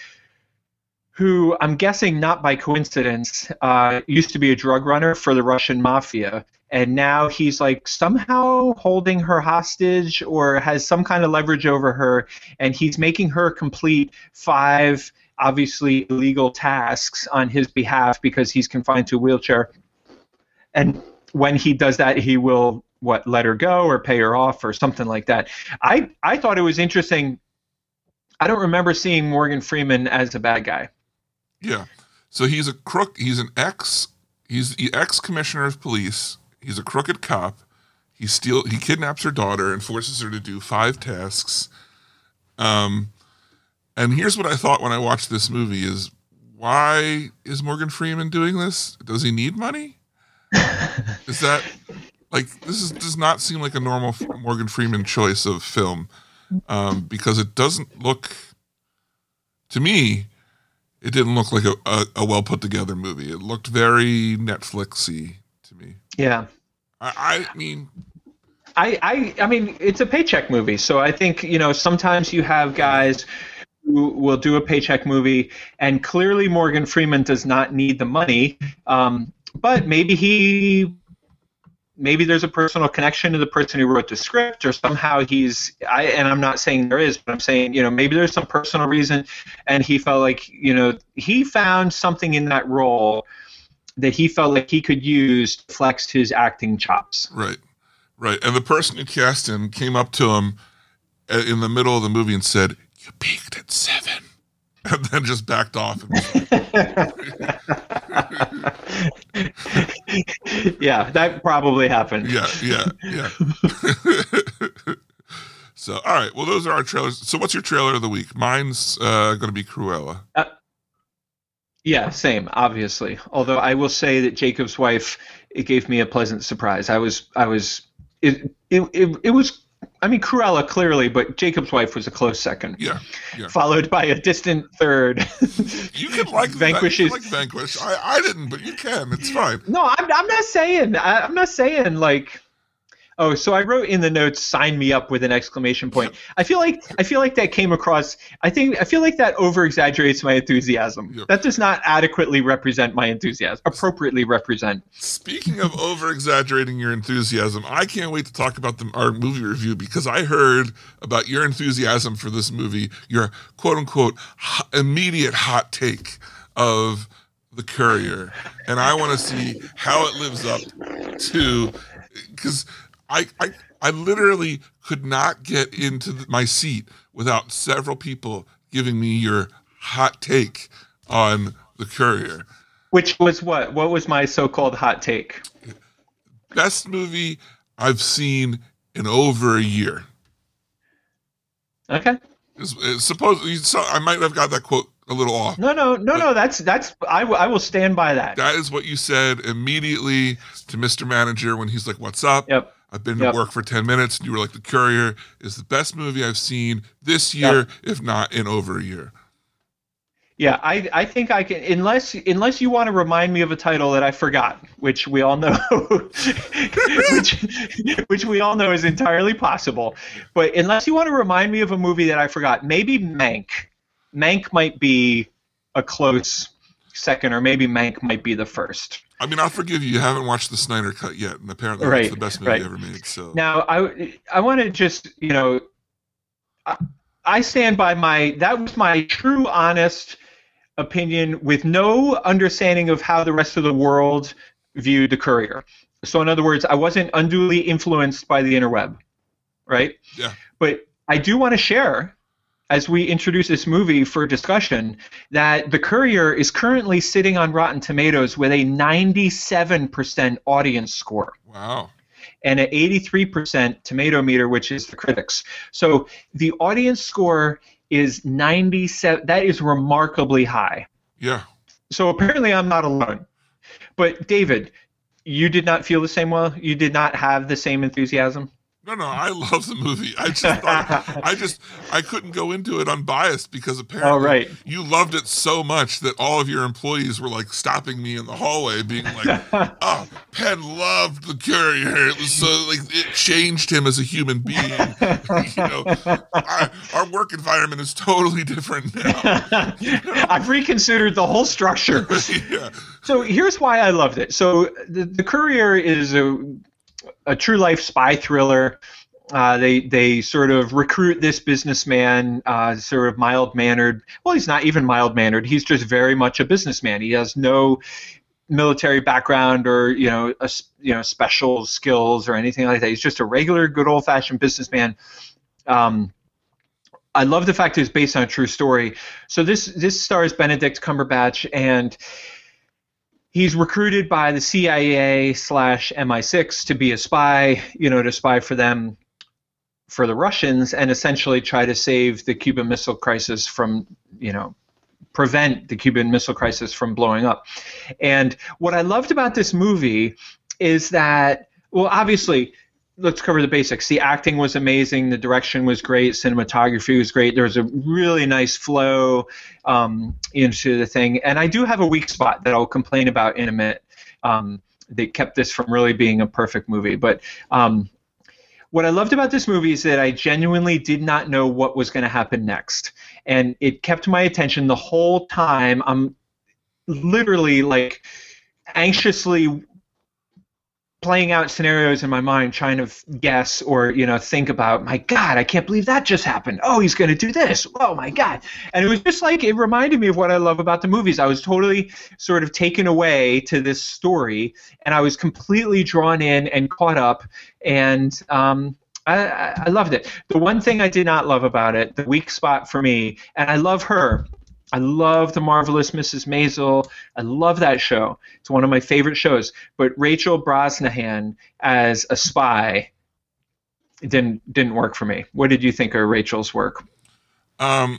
who, I'm guessing not by coincidence, uh, used to be a drug runner for the Russian mafia. And now he's like somehow holding her hostage or has some kind of leverage over her, and he's making her complete five obviously illegal tasks on his behalf because he's confined to a wheelchair. And when he does that, he will, what, let her go or pay her off or something like that. I, I thought it was interesting. I don't remember seeing Morgan Freeman as a bad guy. Yeah. So he's a crook. He's an ex. He's the ex-commissioner of police. He's a crooked cop. He steal. He kidnaps her daughter and forces her to do five tasks. Um, and here's what I thought when I watched this movie: is why is Morgan Freeman doing this? Does he need money? Is that like this is does not seem like a normal Morgan Freeman choice of film, um, because it doesn't look to me. It didn't look like a, a, a well put together movie. It looked very Netflixy to me. Yeah. I, I mean, I, I, I mean, it's a paycheck movie. So I think, you know, sometimes you have guys who will do a paycheck movie, and clearly Morgan Freeman does not need the money. Um, but maybe he, maybe there's a personal connection to the person who wrote the script, or somehow he's, I, and I'm not saying there is, but I'm saying, you know, maybe there's some personal reason, and he felt like, you know, he found something in that role that he felt like he could use to flex his acting chops. Right, right. And the person who cast him came up to him in the middle of the movie and said, "You peaked at seven," and then just backed off. Yeah, that probably happened. Yeah, yeah, yeah. So, all right. Well, those are our trailers. So what's your trailer of the week? Mine's uh, going to be Cruella. Uh, Yeah, same, obviously. Although I will say that Jacob's Wife, it gave me a pleasant surprise. I was, I was, it, it, it, it was, I mean, Cruella clearly, but Jacob's Wife was a close second. Yeah, yeah. Followed by a distant third. You can like Vanquish. That, you can like Vanquish. I, I didn't, but you can. It's fine. No, I'm I'm not saying. I, I'm not saying like. Oh, so I wrote in the notes, "Sign me up" with an exclamation point. I feel like I feel like that came across. I think I feel like that over exaggerates my enthusiasm. Yep. That does not adequately represent my enthusiasm. Appropriately represent. Speaking of over exaggerating your enthusiasm, I can't wait to talk about the, our movie review because I heard about your enthusiasm for this movie, your quote unquote hot, immediate hot take of The Courier, and I want to see how it lives up to because. I, I I literally could not get into the, my seat without several people giving me your hot take on The Courier. Which was what? What was my so-called hot take? Best movie I've seen in over a year. Okay. It's, it's suppose so I might have got that quote a little off. No, no, no, no. That's that's. I, w- I will stand by that. That is what you said immediately to Mister Manager when he's like, "What's up?" Yep. I've been Yep. to work for ten minutes, and you were like, The Courier is the best movie I've seen this year, Yep. if not in over a year. Yeah, I, I think I can, unless unless you want to remind me of a title that I forgot, which we all know, which which we all know is entirely possible. But unless you want to remind me of a movie that I forgot, maybe Mank. Mank might be a close second, or maybe Mank might be the first. I mean, I'll forgive you. You haven't watched the Snyder Cut yet, and apparently Right, that's the best movie right. ever made. So Now, I I want to just, you know, I, I stand by my, that was my true, honest opinion with no understanding of how the rest of the world viewed The Courier. So in other words, I wasn't unduly influenced by the interweb, right? Yeah. But I do want to share, as we introduce this movie for discussion, that The Courier is currently sitting on Rotten Tomatoes with a ninety-seven percent audience score wow. and an eighty-three percent tomato meter, which is the critics. So the audience score is ninety-seven. That is remarkably high. Yeah. So apparently I'm not alone. But David, you did not feel the same way? You did not have the same enthusiasm? No, no, I love the movie. I just thought, I just, I couldn't go into it unbiased because apparently Oh, right. you loved it so much that all of your employees were like stopping me in the hallway being like, oh, Penn loved The Courier. It was so, like, it changed him as a human being. You know, our, our work environment is totally different now. I've reconsidered the whole structure. Yeah. So here's why I loved it. So the, the Courier is a, a true life spy thriller. Uh, they they sort of recruit this businessman, uh, sort of mild mannered. Well, he's not even mild mannered. He's just very much a businessman. He has no military background or you know a, you know special skills or anything like that. He's just a regular, good old fashioned businessman. Um, I love the fact it's based on a true story. So this this stars Benedict Cumberbatch, and he's recruited by the C I A slash M I six to be a spy, you know, to spy for them, for the Russians, and essentially try to save the Cuban Missile Crisis from, you know, prevent the Cuban Missile Crisis from blowing up. And what I loved about this movie is that, well, obviously, let's cover the basics. The acting was amazing. The direction was great. Cinematography was great. There was a really nice flow um, into the thing. And I do have a weak spot that I'll complain about in a minute. Um, they kept this from really being a perfect movie. But um, what I loved about this movie is that I genuinely did not know what was going to happen next. And it kept my attention the whole time. I'm literally like anxiously playing out scenarios in my mind, trying to guess or, you know, think about, my God, I can't believe that just happened. Oh, he's going to do this. Oh, my God. And it was just like, it reminded me of what I love about the movies. I was totally sort of taken away to this story, and I was completely drawn in and caught up, and um, I, I loved it. The one thing I did not love about it, the weak spot for me, and I love her, I love The Marvelous Missus Maisel. I love that show. It's one of my favorite shows. But Rachel Brosnahan as a spy didn't didn't work for me. What did you think of Rachel's work? Um,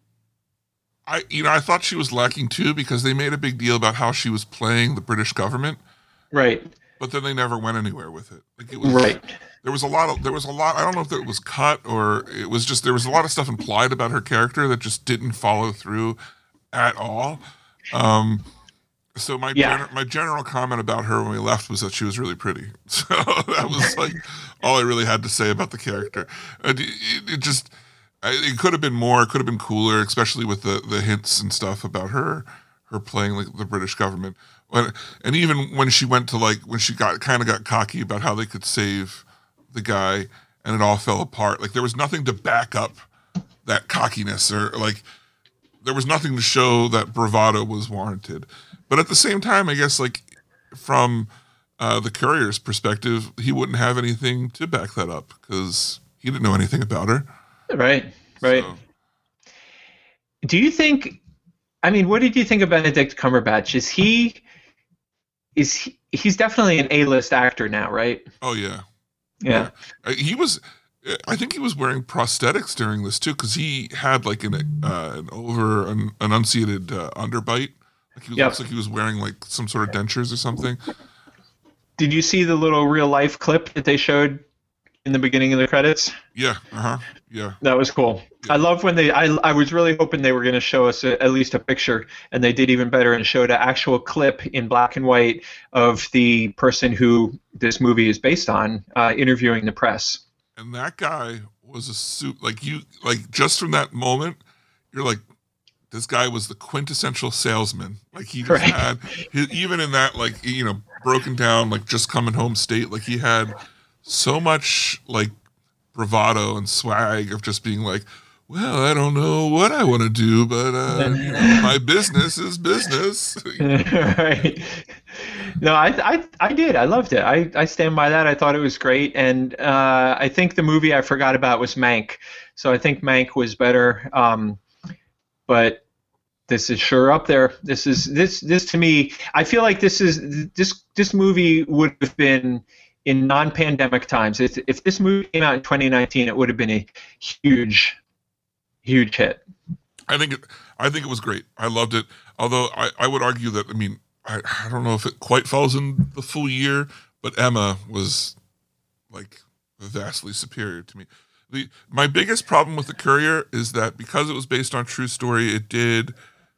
I you know I thought she was lacking too because they made a big deal about how she was playing the British government, Right. but then they never went anywhere with it. Like it was Right. there was a lot of there was a lot. I don't know if it was cut or it was just there was a lot of stuff implied about her character that just didn't follow through at all. Um, so my Yeah. gener- my general comment about her when we left was that she was really pretty. So that was like all I really had to say about the character. And it, it just it could have been more. It could have been cooler, especially with the the hints and stuff about her her playing like the British government. When, and even when she went to like when she got kind of got cocky about how they could save the guy and it all fell apart. Like there was nothing to back up that cockiness or like there was nothing to show that bravado was warranted. But at the same time, I guess like from uh, the courier's perspective, he wouldn't have anything to back that up because he didn't know anything about her. Right, right. So, Do you think? I mean, what did you think of Benedict Cumberbatch? Is he? Is he? He's definitely an A-list actor now, right? oh yeah. Yeah. Uh, He was, I think he was wearing prosthetics during this too, because he had like an uh, an over an enunciated uh, underbite. Like he was, Yep. looks like he was wearing like some sort of dentures or something. Did you see the little real life clip that they showed in the beginning of the credits? Yeah, uh huh, yeah. That was cool. I love when they. I I was really hoping they were going to show us a, at least a picture, and they did even better and showed an actual clip in black and white of the person who this movie is based on uh, interviewing the press. And that guy was a suit like you like just from that moment, you're like, this guy was the quintessential salesman. Like he just Right. had he, even in that like you know broken down like just coming home state, like he had so much like bravado and swag of just being like, well, I don't know what I want to do, but uh, you know, my business is business. Right. No, I, I I did. I loved it. I, I stand by that. I thought it was great, and uh, I think the movie I forgot about was Mank. So I think Mank was better. Um, but this is sure up there. This is this this to me. I feel like this is this this movie would have been in non-pandemic times. If, if this movie came out in twenty nineteen, it would have been a huge, huge hit. I think it, I think it was great. I loved it. Although I, I would argue that I mean I, I don't know if it quite falls in the full year, but Emma was like vastly superior to me. The my biggest problem with The Courier is that because it was based on true story, it did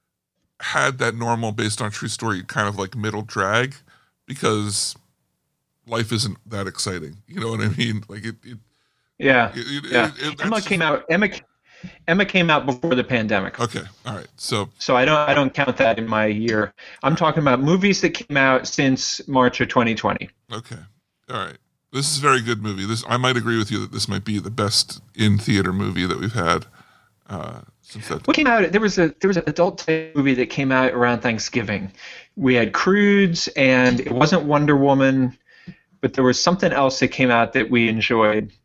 had that normal based on true story kind of like middle drag because life isn't that exciting. You know what I mean? Like it. it Yeah. it, it, yeah. it- it- Emma that's came just- out. Emma. Emma came out before the pandemic. Okay. All right. So So I don't I don't count that in my year. I'm talking about movies that came out since March of twenty twenty. okay. All right. This is a very good movie. This I might agree with you that this might be the best in theater movie that we've had uh, since that. What came out? There was a there was an adult type movie that came out around Thanksgiving. We had Croods, and it wasn't Wonder Woman, but there was something else that came out that we enjoyed.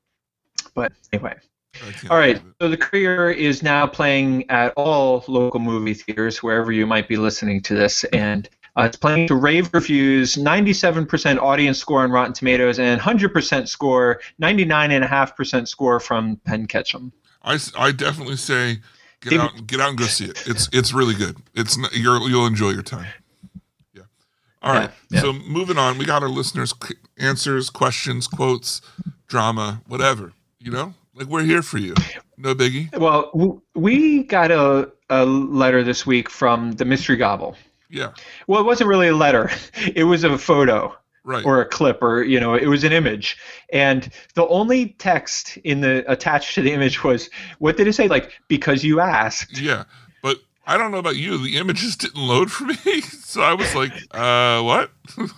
But anyway. I can't All right, think of it. so The Courier is now playing at all local movie theaters, wherever you might be listening to this, and uh, it's playing to rave reviews, ninety-seven percent audience score on Rotten Tomatoes, and one hundred percent score, ninety-nine point five percent score from Penn Ketchum. I, s- I definitely say get David- out get out and go see it. It's it's really good. It's n- you're, you'll enjoy your time. Yeah. All right. Yeah, yeah. So moving on, we got our listeners' qu- answers, questions, quotes, drama, whatever. You know, like we're here for you. No biggie. Well, w- we got a, a letter this week from the Mystery Gobble. Yeah. Well, it wasn't really a letter. It was a photo. Right. Or a clip, or you know, it was an image, and the only text in the attached to the image was, what did it say? Like, because you asked. Yeah. But I don't know about you. The images didn't load for me, so I was like, uh, what?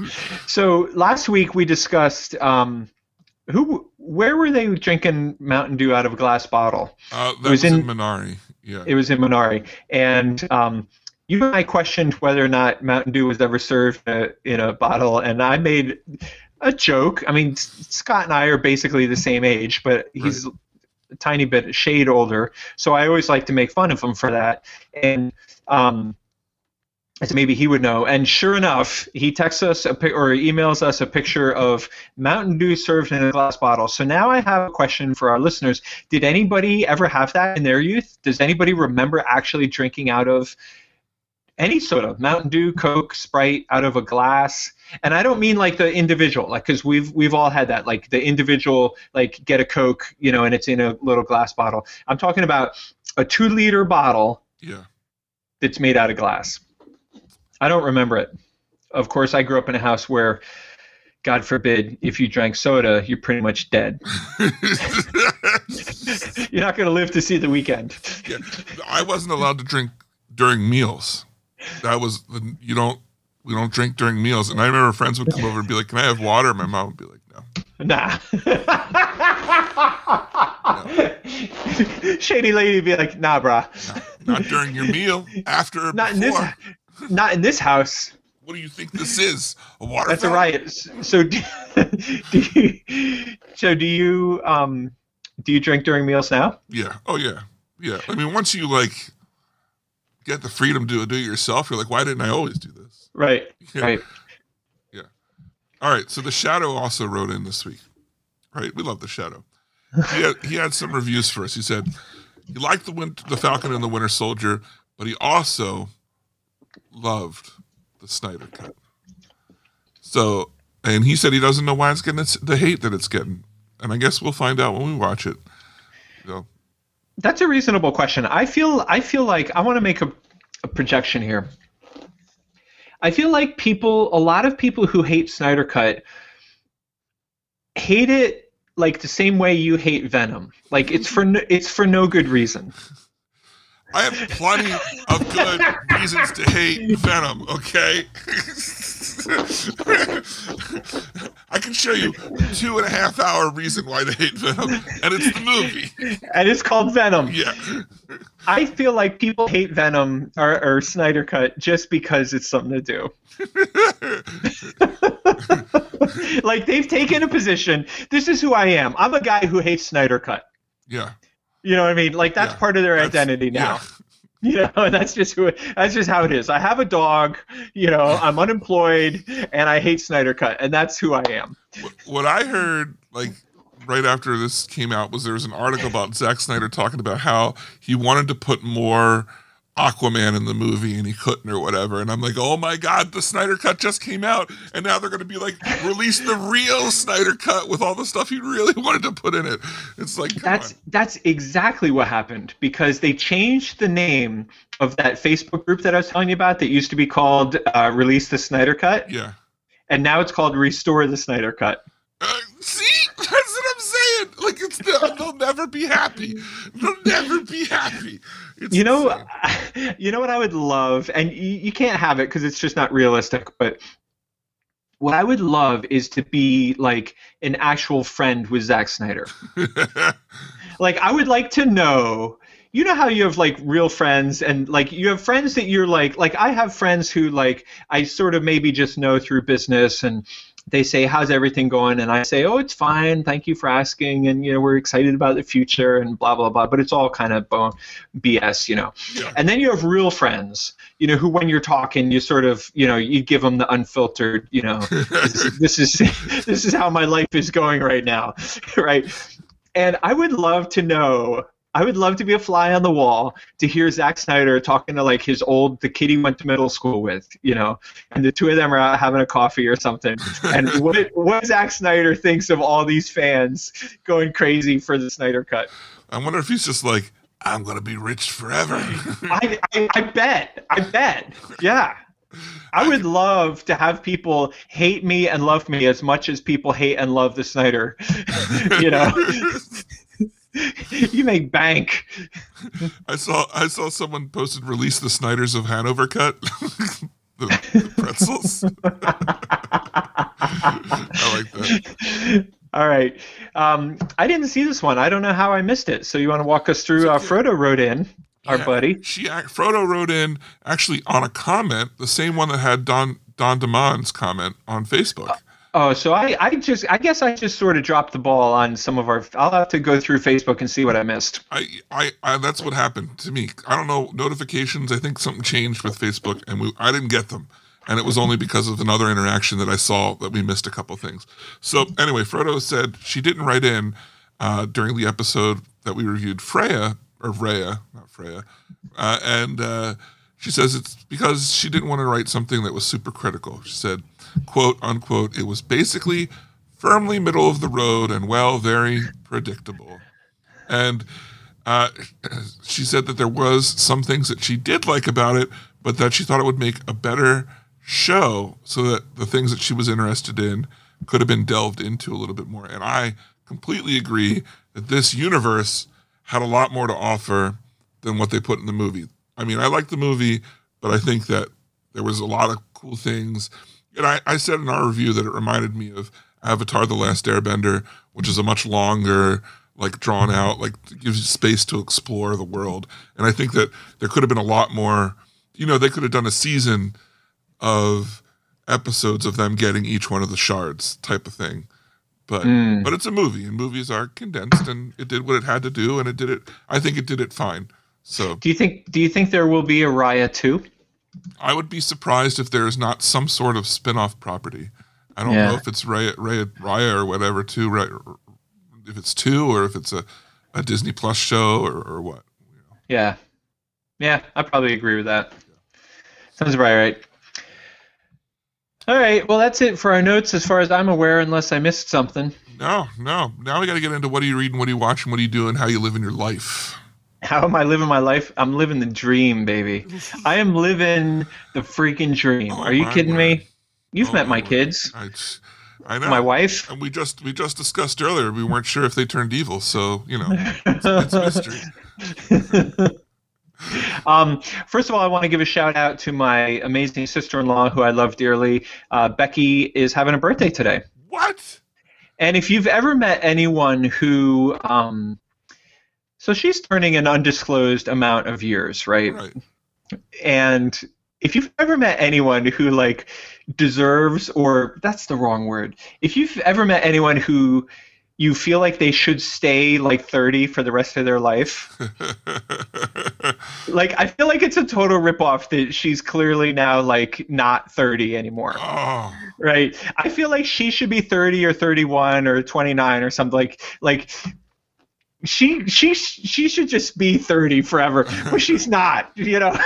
So last week we discussed um, who, where were they drinking Mountain Dew out of a glass bottle? Uh, that was was, in in- Minari. Yeah. It was in Minari, and um, you and I questioned whether or not Mountain Dew was ever served in a, in a bottle, and I made a joke. I mean, S- Scott and I are basically the same age, but he's a tiny bit shade older, so I always like to make fun of him for that. And um, so maybe he would know. And sure enough, he texts us a pic- or emails us a picture of Mountain Dew served in a glass bottle. So now I have a question for our listeners. Did anybody ever have that in their youth? Does anybody remember actually drinking out of any soda, Mountain Dew, Coke, Sprite out of a glass. And I don't mean like the individual, like because we've we've all had that, like the individual, like get a Coke, you know, and it's in a little glass bottle. I'm talking about a two liter bottle. Yeah. That's made out of glass. I don't remember it. Of course, I grew up in a house where, God forbid, if you drank soda, you're pretty much dead. You're not going to live to see the weekend. Yeah. I wasn't allowed to drink during meals. That was the, you don't we don't drink during meals. And I remember friends would come over and be like, "Can I have water?" And my mom would be like, "No." Nah. No. Shady lady would be like, "Nah, brah. No, not during your meal. After or Not in this. before. Not in this house." What do you think this is? A water That's a fountain? riot. So, do, do you? So, do you? Um, do you drink during meals now? Yeah. Oh yeah. Yeah. I mean, once you like get the freedom to do it yourself, you're like, why didn't I always do this? Right. Yeah. Right. Yeah. All right. So the Shadow also wrote in this week. Right. We love the Shadow. He had, he had some reviews for us. He said he liked the Win- the Falcon and the Winter Soldier, but he also loved the Snyder Cut. So, and he said he doesn't know why it's getting its, the hate that it's getting. And I guess we'll find out when we watch it. So, That's a reasonable question. I feel I feel like I want to make a, a projection here. I feel like people, a lot of people who hate Snyder Cut hate it like the same way you hate Venom. Like it's for no, it's for no good reason. I have plenty of good reasons to hate Venom, okay? I can show you two and a half hour reason why they hate Venom, and it's the movie. And it's called Venom. Yeah. I feel like people hate Venom or, or Snyder Cut just because it's something to do. Like they've taken a position. This is who I am. I'm a guy who hates Snyder Cut. Yeah. You know what I mean? Like that's Yeah, part of their that's- identity now. yeah. You know, and that's just who. That's just how it is. I have a dog. You know, I'm unemployed, and I hate Snyder Cut, and that's who I am. What, what I heard, like, right after this came out was there was an article about Zack Snyder talking about how he wanted to put more Aquaman in the movie and he couldn't or whatever. And I'm like, oh my God, the Snyder Cut just came out. And now they're going to be like, release the real Snyder Cut with all the stuff he really wanted to put in it. It's like, come That's on. that's exactly what happened because they changed the name of that Facebook group that I was telling you about that used to be called uh, Release the Snyder Cut. Yeah. And now it's called Restore the Snyder Cut. Uh, see, that's what I'm saying. Like, it's they'll, they'll never be happy. They'll never be happy. It's You know, insane. you know what I would love, and you, you can't have it because it's just not realistic. But what I would love is to be like an actual friend with Zack Snyder. Like, I would like to know. You know how you have like real friends and like you have friends that you're like like I have friends who like I sort of maybe just know through business and they say, how's everything going? And I say, oh, it's fine. Thank you for asking. And, you know, we're excited about the future and blah, blah, blah. But it's all kind of B S, you know. Yeah. And then you have real friends, you know, who when you're talking, you sort of, you know, you give them the unfiltered, you know, this, this is this is how my life is going right now, right? And I would love to know. I would love to be a fly on the wall to hear Zack Snyder talking to like his old, the kid he went to middle school with, you know, and the two of them are out having a coffee or something. And what what Zack Snyder thinks of all these fans going crazy for the Snyder Cut. I wonder if he's just like, I'm going to be rich forever. I, I I bet. I bet. Yeah. I would love to have people hate me and love me as much as people hate and love the Snyder. You know. You make bank. I saw I saw someone posted release the Snyders of Hanover cut. the, the pretzels. I like that. All right. Um, I didn't see this one. I don't know how I missed it. So you want to walk us through? Uh, Frodo wrote in, our Yeah, buddy. She Frodo wrote in actually on a comment, the same one that had Don Don DeMond's comment on Facebook. Oh, so I, I just, I guess I just sort of dropped the ball on some of our. I'll have to go through Facebook and see what I missed. I, I, I, that's what happened to me. I don't know, notifications. I think something changed with Facebook, and we, I didn't get them, and it was only because of another interaction that I saw that we missed a couple things. So anyway, Frodo said she didn't write in uh, during the episode that we reviewed Freya or Rhea, not Freya, uh, and uh, She says it's because she didn't want to write something that was super critical. She said, quote, unquote, it was basically firmly middle of the road and, well, very predictable. And uh, she said that there was some things that she did like about it, but that she thought it would make a better show so that the things that she was interested in could have been delved into a little bit more. And I completely agree that this universe had a lot more to offer than what they put in the movie. I mean, I like the movie, but I think that there was a lot of cool things. And I, I said in our review that it reminded me of Avatar: The Last Airbender, which is a much longer, like drawn out, like gives you space to explore the world. And I think that there could have been a lot more, you know, they could have done a season of episodes of them getting each one of the shards type of thing. But mm. but it's a movie, and movies are condensed, and it did what it had to do, and it did it. I think it did it fine. So, do you think do you think there will be a Raya two? I would be surprised if there is not some sort of spin-off property. I don't yeah. know if it's Raya, Raya, Raya or whatever two, if it's two or if it's a, a Disney Plus show or, or what. You know. Yeah, yeah, I probably agree with that. Sounds about right. All right, well, that's it for our notes as far as I'm aware, unless I missed something. No, no. Now we got to get into what are you reading, what are you watching, what are you doing, how you living your life. How am I living my life? I'm living the dream, baby. I am living the freaking dream. Oh, are you kidding word. me? You've oh, met my, my kids. I, I know. My wife. And we just we just discussed earlier. We weren't sure if they turned evil, so you know, it's, it's a mystery. um, first of all, I want to give a shout out to my amazing sister-in-law, who I love dearly. Uh, Becky is having a birthday today. What? And if you've ever met anyone who, um, so she's turning an undisclosed amount of years, right? Right. And if you've ever met anyone who like deserves, or that's the wrong word, if you've ever met anyone who you feel like they should stay like thirty for the rest of their life, like I feel like it's a total ripoff that she's clearly now like not thirty anymore. Oh. Right? I feel like she should be thirty or thirty-one or twenty-nine or something. Like like she she she should just be thirty forever, but she's not, you know.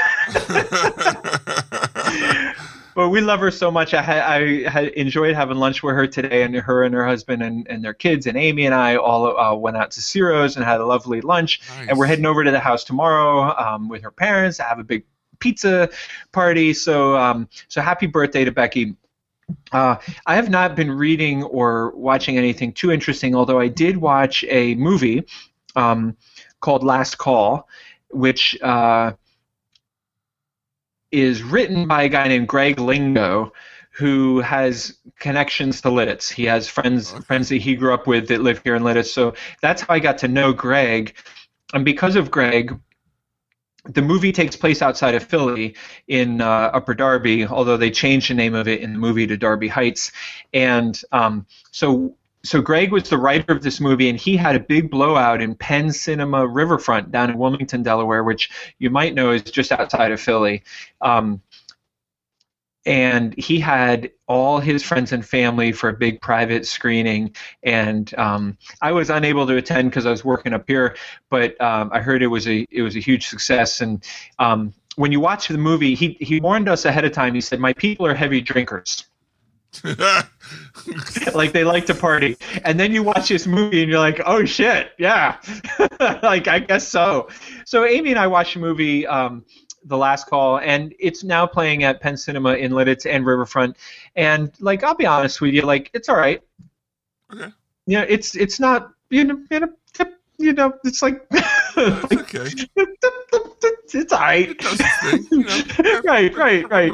But we love her so much. I, ha- I had enjoyed having lunch with her today, and her and her husband and, and their kids, and Amy and I all uh, went out to Ciro's and had a lovely lunch. Nice. And we're heading over to the house tomorrow um, with her parents to have a big pizza party. So, um, so happy birthday to Becky. Uh, I have not been reading or watching anything too interesting, although I did watch a movie um, called Last Call, which uh, is written by a guy named Greg Lingo, who has connections to Lidditz. He has friends okay. friends that he grew up with that live here in Lidditz. So that's how I got to know Greg. And because of Greg, the movie takes place outside of Philly in uh, Upper Darby, although they changed the name of it in the movie to Darby Heights. And um, so so Greg was the writer of this movie, and he had a big blowout in Penn Cinema Riverfront down in Wilmington, Delaware, which you might know is just outside of Philly. Um, and he had all his friends and family for a big private screening, and um, I was unable to attend because I was working up here, but um, I heard it was a it was a huge success. And um, when you watch the movie, he he warned us ahead of time. He said, "My people are heavy drinkers." Like they like to party. And then you watch this movie and you're like, oh shit, yeah. Like I guess so. So Amy and I watched the movie um, The Last Call, and it's now playing at Penn Cinema in Lidditz and Riverfront. And like I'll be honest with you, like it's all right. Okay. You know, it's it's not you know you know, you know it's like, like okay. It's all right. It does its thing, you know. Right, right, right.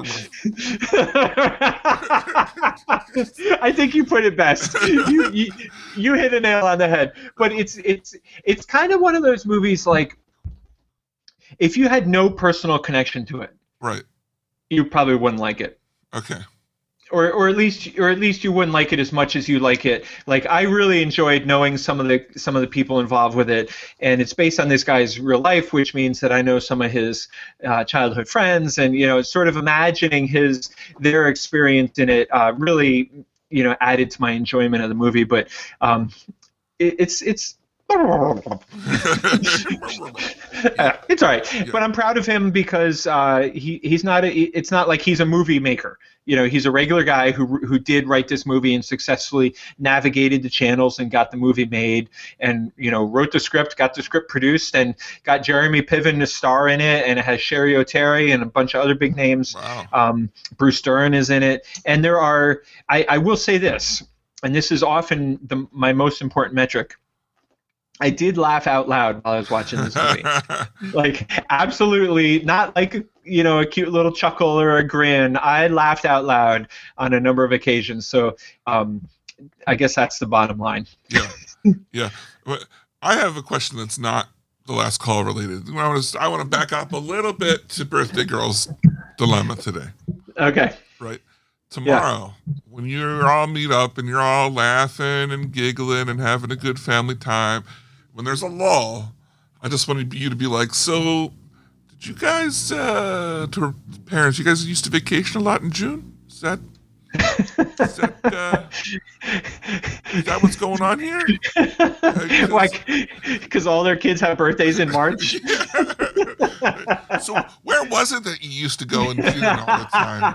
I think you put it best. You, you you hit a nail on the head. But it's it's it's kind of one of those movies like if you had no personal connection to it, right, you probably wouldn't like it. Okay. Or or at least or at least you wouldn't like it as much as you like it. Like I really enjoyed knowing some of the some of the people involved with it, and it's based on this guy's real life, which means that I know some of his uh, childhood friends, and you know, sort of imagining his their experience in it uh, really you know added to my enjoyment of the movie. But um, it, it's it's Uh, it's all right, Yeah. but I'm proud of him because uh, he he's not a, it's not like he's a movie maker. You know, he's a regular guy who who did write this movie and successfully navigated the channels and got the movie made, and you know, wrote the script, got the script produced, and got Jeremy Piven to star in it, and it has Sherry O'Terry and a bunch of other big names. Wow. Um, Bruce Dern is in it, and there are. I, I will say this, and this is often the my most important metric. I did laugh out loud while I was watching this movie. Like, absolutely, not like, you know, a cute little chuckle or a grin. I laughed out loud on a number of occasions. So um, I guess that's the bottom line. Yeah, yeah. But I have a question that's not the last call related. I want to I want to back up a little bit to Birthday Girl's dilemma today. Okay. Right. Tomorrow, when you all meet up and you're all laughing and giggling and having a good family time, when there's a lull, I just wanted you to be like, so did you guys, uh, to her parents, you guys used to vacation a lot in June? Is that, is that, uh, is that what's going on here? Uh, Like, because all their kids have birthdays in March. So where was it that you used to go in June all the time?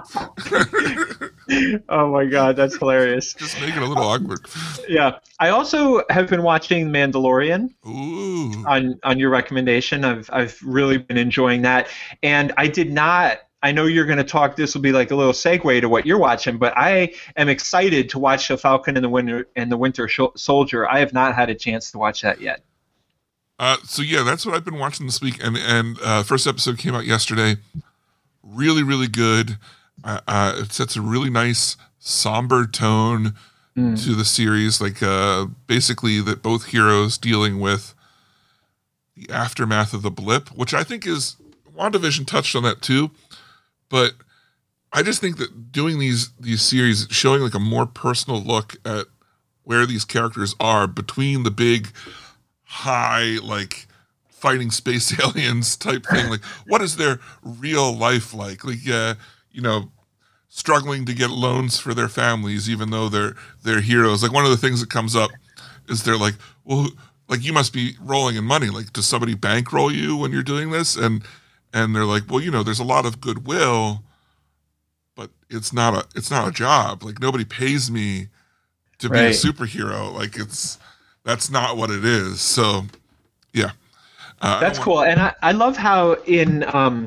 Oh my God, that's hilarious. Just make it a little awkward. Yeah. I also have been watching Mandalorian. Ooh. on on your recommendation. I've I've really been enjoying that, and I did not. I know you're going to talk. This will be like a little segue to what you're watching, but I am excited to watch The Falcon and the Winter and the Winter Sh- Soldier. I have not had a chance to watch that yet. Uh, so yeah, that's what I've been watching this week, and and uh, first episode came out yesterday. Really, really good. Uh, uh, it sets a really nice somber tone Mm. to the series, like uh, basically that both heroes dealing with the aftermath of the blip, which I think is WandaVision touched on that too, but I just think that doing these these series, showing like a more personal look at where these characters are between the big high like fighting space aliens type thing, like what is their real life like, like uh, you know, struggling to get loans for their families, even though they're they're heroes. Like one of the things that comes up is they're like, well, like you must be rolling in money. Like, does somebody bankroll you when you're doing this? And and they're like, well, you know, there's a lot of goodwill, but it's not a it's not a job. Like nobody pays me to be a Right. superhero. Like it's that's not what it is. So yeah, uh, That's I don't cool, and I, I love how in um,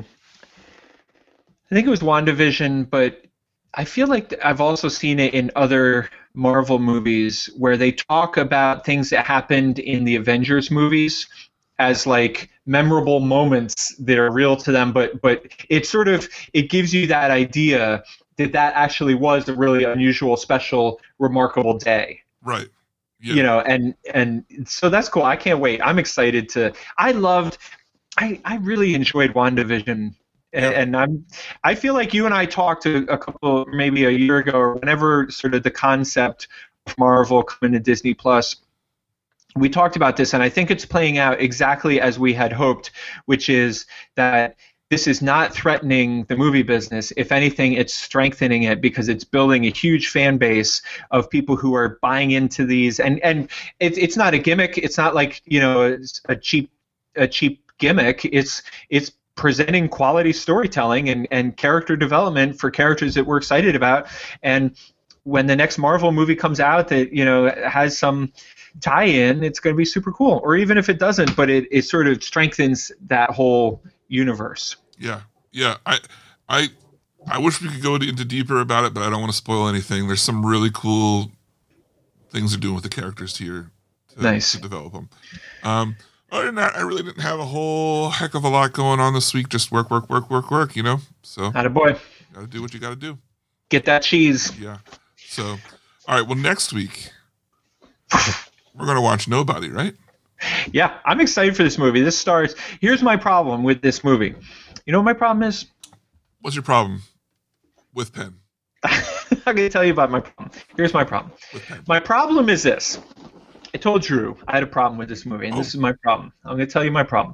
I think it was WandaVision, but I feel like I've also seen it in other Marvel movies where they talk about things that happened in the Avengers movies as like memorable moments that are real to them, but but it sort of it gives you that idea that that actually was a really unusual, special, remarkable day. want- right. Yeah. You know, and and so that's cool. I can't wait. I'm excited to. I loved. I I really enjoyed WandaVision, and, Yeah. and I'm. I feel like you and I talked a, a couple, maybe a year ago, or whenever sort of the concept of Marvel coming to Disney Plus. We talked about this, and I think it's playing out exactly as we had hoped, which is that this is not threatening the movie business. If anything, it's strengthening it because it's building a huge fan base of people who are buying into these. And and it, it's not a gimmick. It's not like, you know, it's a cheap a cheap gimmick. It's it's presenting quality storytelling and, and character development for characters that we're excited about. And when the next Marvel movie comes out that, you know, has some tie-in, it's going to be super cool. Or even if it doesn't, but it, it sort of strengthens that whole universe. Yeah, yeah. I, I, I wish we could go into deeper about it, but I don't want to spoil anything. There's some really cool things they're doing with the characters here to, Nice. to develop them. Um, other than that, I really didn't have a whole heck of a lot going on this week. Just work, work, work, work, work. You know, so Attaboy. got to do what you got to do. Get that cheese. Yeah. So, all right. Well, next week we're gonna watch Nobody, right? Yeah, I'm excited for this movie. This stars. Here's my problem with this movie. You know what my problem is? What's your problem with Penn? I'm going to tell you about my problem. Here's my problem. With Penn. My problem is this. I told Drew I had a problem with this movie, and Oh. this is my problem. I'm going to tell you my problem.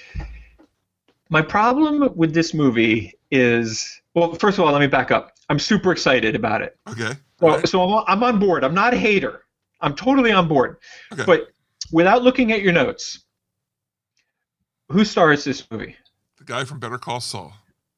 My problem with this movie is, well, first of all, let me back up. I'm super excited about it. Okay. So, All right. so I'm, I'm on board. I'm not a hater. I'm totally on board. Okay. But without looking at your notes, who stars this movie? The guy from Better Call Saul.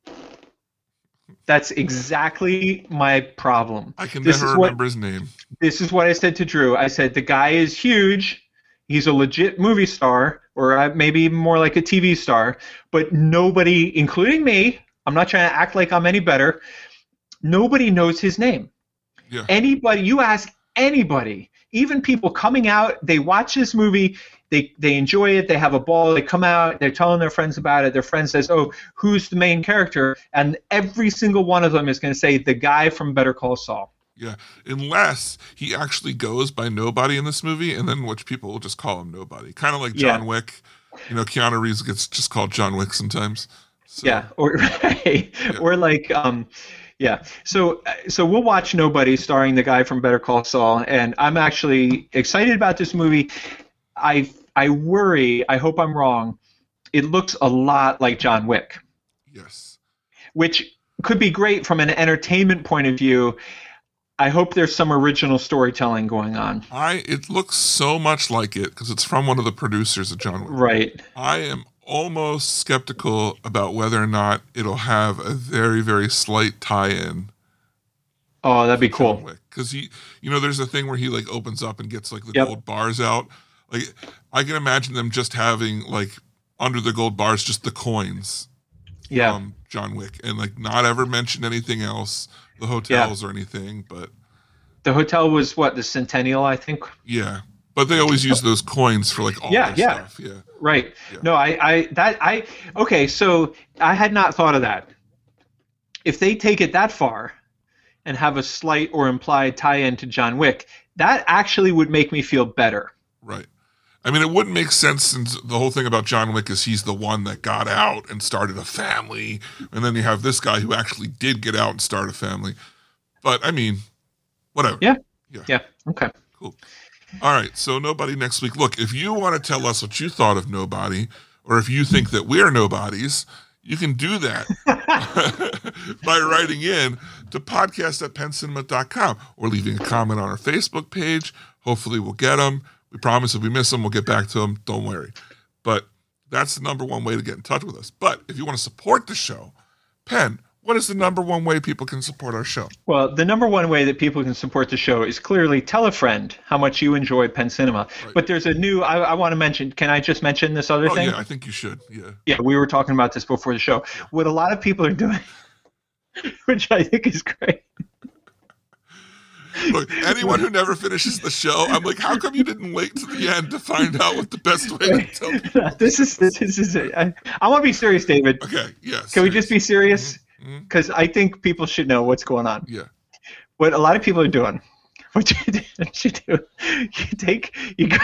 That's exactly my problem. I can This never is what- remember his name. This is what I said to Drew. I said, the guy is huge. He's a legit movie star, or uh, maybe even more like a T V star, but nobody, including me, I'm not trying to act like I'm any better, nobody knows his name. Yeah. Anybody, you ask anybody, even people coming out, they watch this movie, they they enjoy it, they have a ball, they come out, they're telling their friends about it, their friend says, oh, who's the main character? And every single one of them is going to say, the guy from Better Call Saul. Yeah, unless he actually goes by Nobody in this movie, and then which people will just call him Nobody. Kind of like John Yeah. Wick. You know, Keanu Reeves gets just called John Wick sometimes. So, Yeah, or right, or like, um, yeah. So, so we'll watch Nobody, starring the guy from Better Call Saul, and I'm actually excited about this movie. I I worry. I hope I'm wrong. It looks a lot like John Wick, Yes. which could be great from an entertainment point of view. I hope there's some original storytelling going on. I it looks so much like it because it's from one of the producers of John Wick. Right. I am almost skeptical about whether or not it'll have a very, very slight tie-in. Oh, that'd be cool. Because he, you know, there's a thing where he like opens up and gets like the Yep. gold bars out. Like I can imagine them just having like under the gold bars just the coins Yeah. from John Wick, and like not ever mention anything else, the hotels or anything. But The hotel was what, the Centennial, I think. yeah, but they always use those coins for like all Yeah, their yeah. stuff. Yeah, Right. Yeah. No, I, I, that, I, okay, so I had not thought of that. If they take it that far and have a slight or implied tie-in to John Wick, that actually would make me feel better. right. I mean, it wouldn't make sense since the whole thing about John Wick is he's the one that got out and started a family, and then you have this guy who actually did get out and start a family. But I mean, whatever. Yeah. Yeah. Yeah. Okay. Cool. All right. So Nobody next week. Look, if you want to tell us what you thought of Nobody, or if you think that we're nobodies, you can do that by writing in to podcast at penn cinema dot com or leaving a comment on our Facebook page. Hopefully we'll get them. We promise if we miss them, we'll get back to them. Don't worry. But that's the number one way to get in touch with us. But if you want to support the show, Penn, what is the number one way people can support our show? Well, the number one way that people can support the show is clearly tell a friend how much you enjoy Penn Cinema. Right. But there's a new, I, I want to mention, can I just mention this other Oh, thing? yeah, I think you should. Yeah. Yeah, we were talking about this before the show. What a lot of people are doing, which I think is great. Look, anyone who never finishes the show, I'm like, how come you didn't wait to the end to find out what the best way to tell people? this is this is it. I, I want to be serious, David. Okay, yes. Can we just be serious? Mhm. Because I think people should know what's going on. Yeah. What a lot of people are doing. What you do, what you, do you take you go.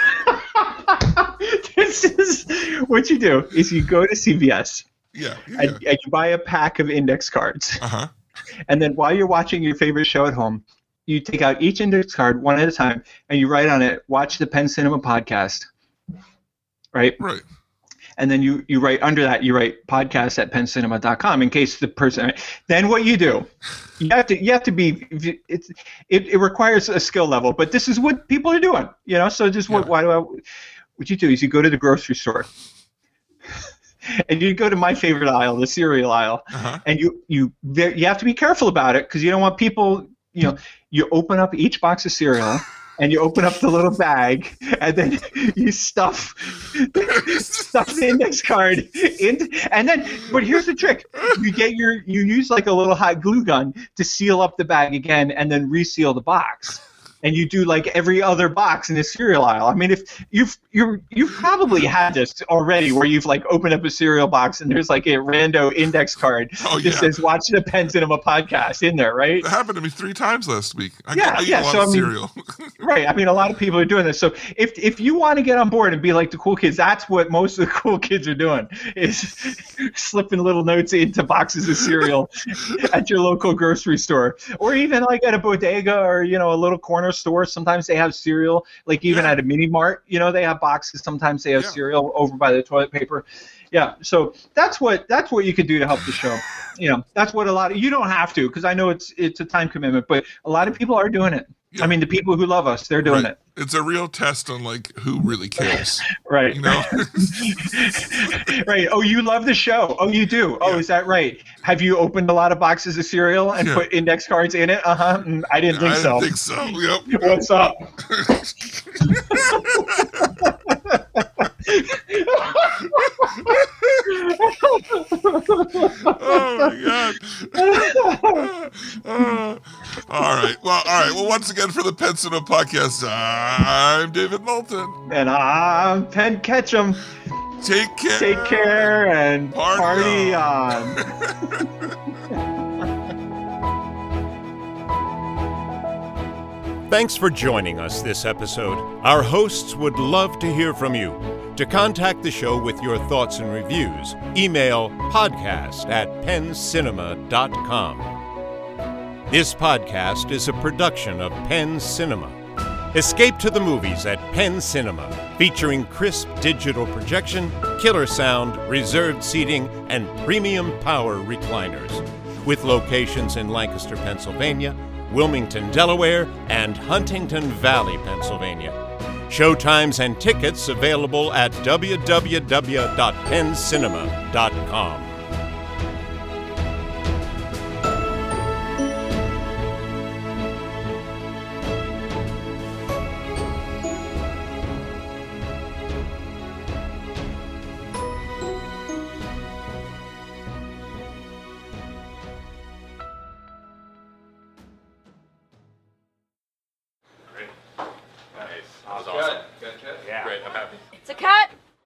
This is what you do is you go to C V S Yeah. Yeah. and, and you buy a pack of index cards, Uh huh. and then while you're watching your favorite show at home, you take out each index card one at a time and you write on it, "Watch the Penn Cinema podcast." Right? Right. And then you, you write under that, you write podcast at penn cinema dot com in case the person. Then what you do, you have to you have to be. It's it, it requires a skill level, but this is what people are doing. You know, so just what Yeah. why do I? What you do is you go to the grocery store, and you go to my favorite aisle, the cereal aisle, Uh-huh. and you you you have to be careful about it because you don't want people. You know, you open up each box of cereal. And you open up the little bag, and then you stuff stuff the index card in, and then. But here's the trick: you get your you use like a little hot glue gun to seal up the bag again, and then reseal the box. And you do like every other box in the cereal aisle. I mean, if you've you're you've probably had this already, where you've like opened up a cereal box and there's like a rando index card Oh, that yeah. says "Watch the Penn Cinema podcast" in there, right? That happened to me three times last week. I, Yeah, I eat yeah, a lot so of I mean- cereal. Right. I mean, a lot of people are doing this. So if if you want to get on board and be like the cool kids, that's what most of the cool kids are doing, is slipping little notes into boxes of cereal at your local grocery store, or even like at a bodega or, you know, a little corner store. Sometimes they have cereal, like even Yeah. at a mini mart, you know, they have boxes. Sometimes they have Yeah. cereal over by the toilet paper. Yeah. So that's what that's what you could do to help the show. You know, that's what a lot of, you don't have to, because I know it's it's a time commitment, but a lot of people are doing it. I mean, the people who love us, they're doing Right. It's a real test on like who really cares. it. Right. You know? Right. Oh, you love the show. Oh, you do. Oh, Yeah. is that right? Have you opened a lot of boxes of cereal and Yeah. put index cards in it? Uh-huh. Mm, I didn't think I so. didn't think so. Yep. What's up? Oh my god. Uh, all right. Well, all right. Well, once again for the Penn Cinema Podcast, I'm David Moulton. And I'm Penn Ketchum. Take care. Take care and Party party on. on. Thanks for joining us this episode. Our hosts would love to hear from you. To contact the show with your thoughts and reviews, email podcast at penncinema dot com. This podcast is a production of Penn Cinema. Escape to the movies at Penn Cinema, featuring crisp digital projection, killer sound, reserved seating, and premium power recliners. With locations in Lancaster, Pennsylvania, Wilmington, Delaware, and Huntington Valley, Pennsylvania. Showtimes and tickets available at w w w dot penn cinema dot com.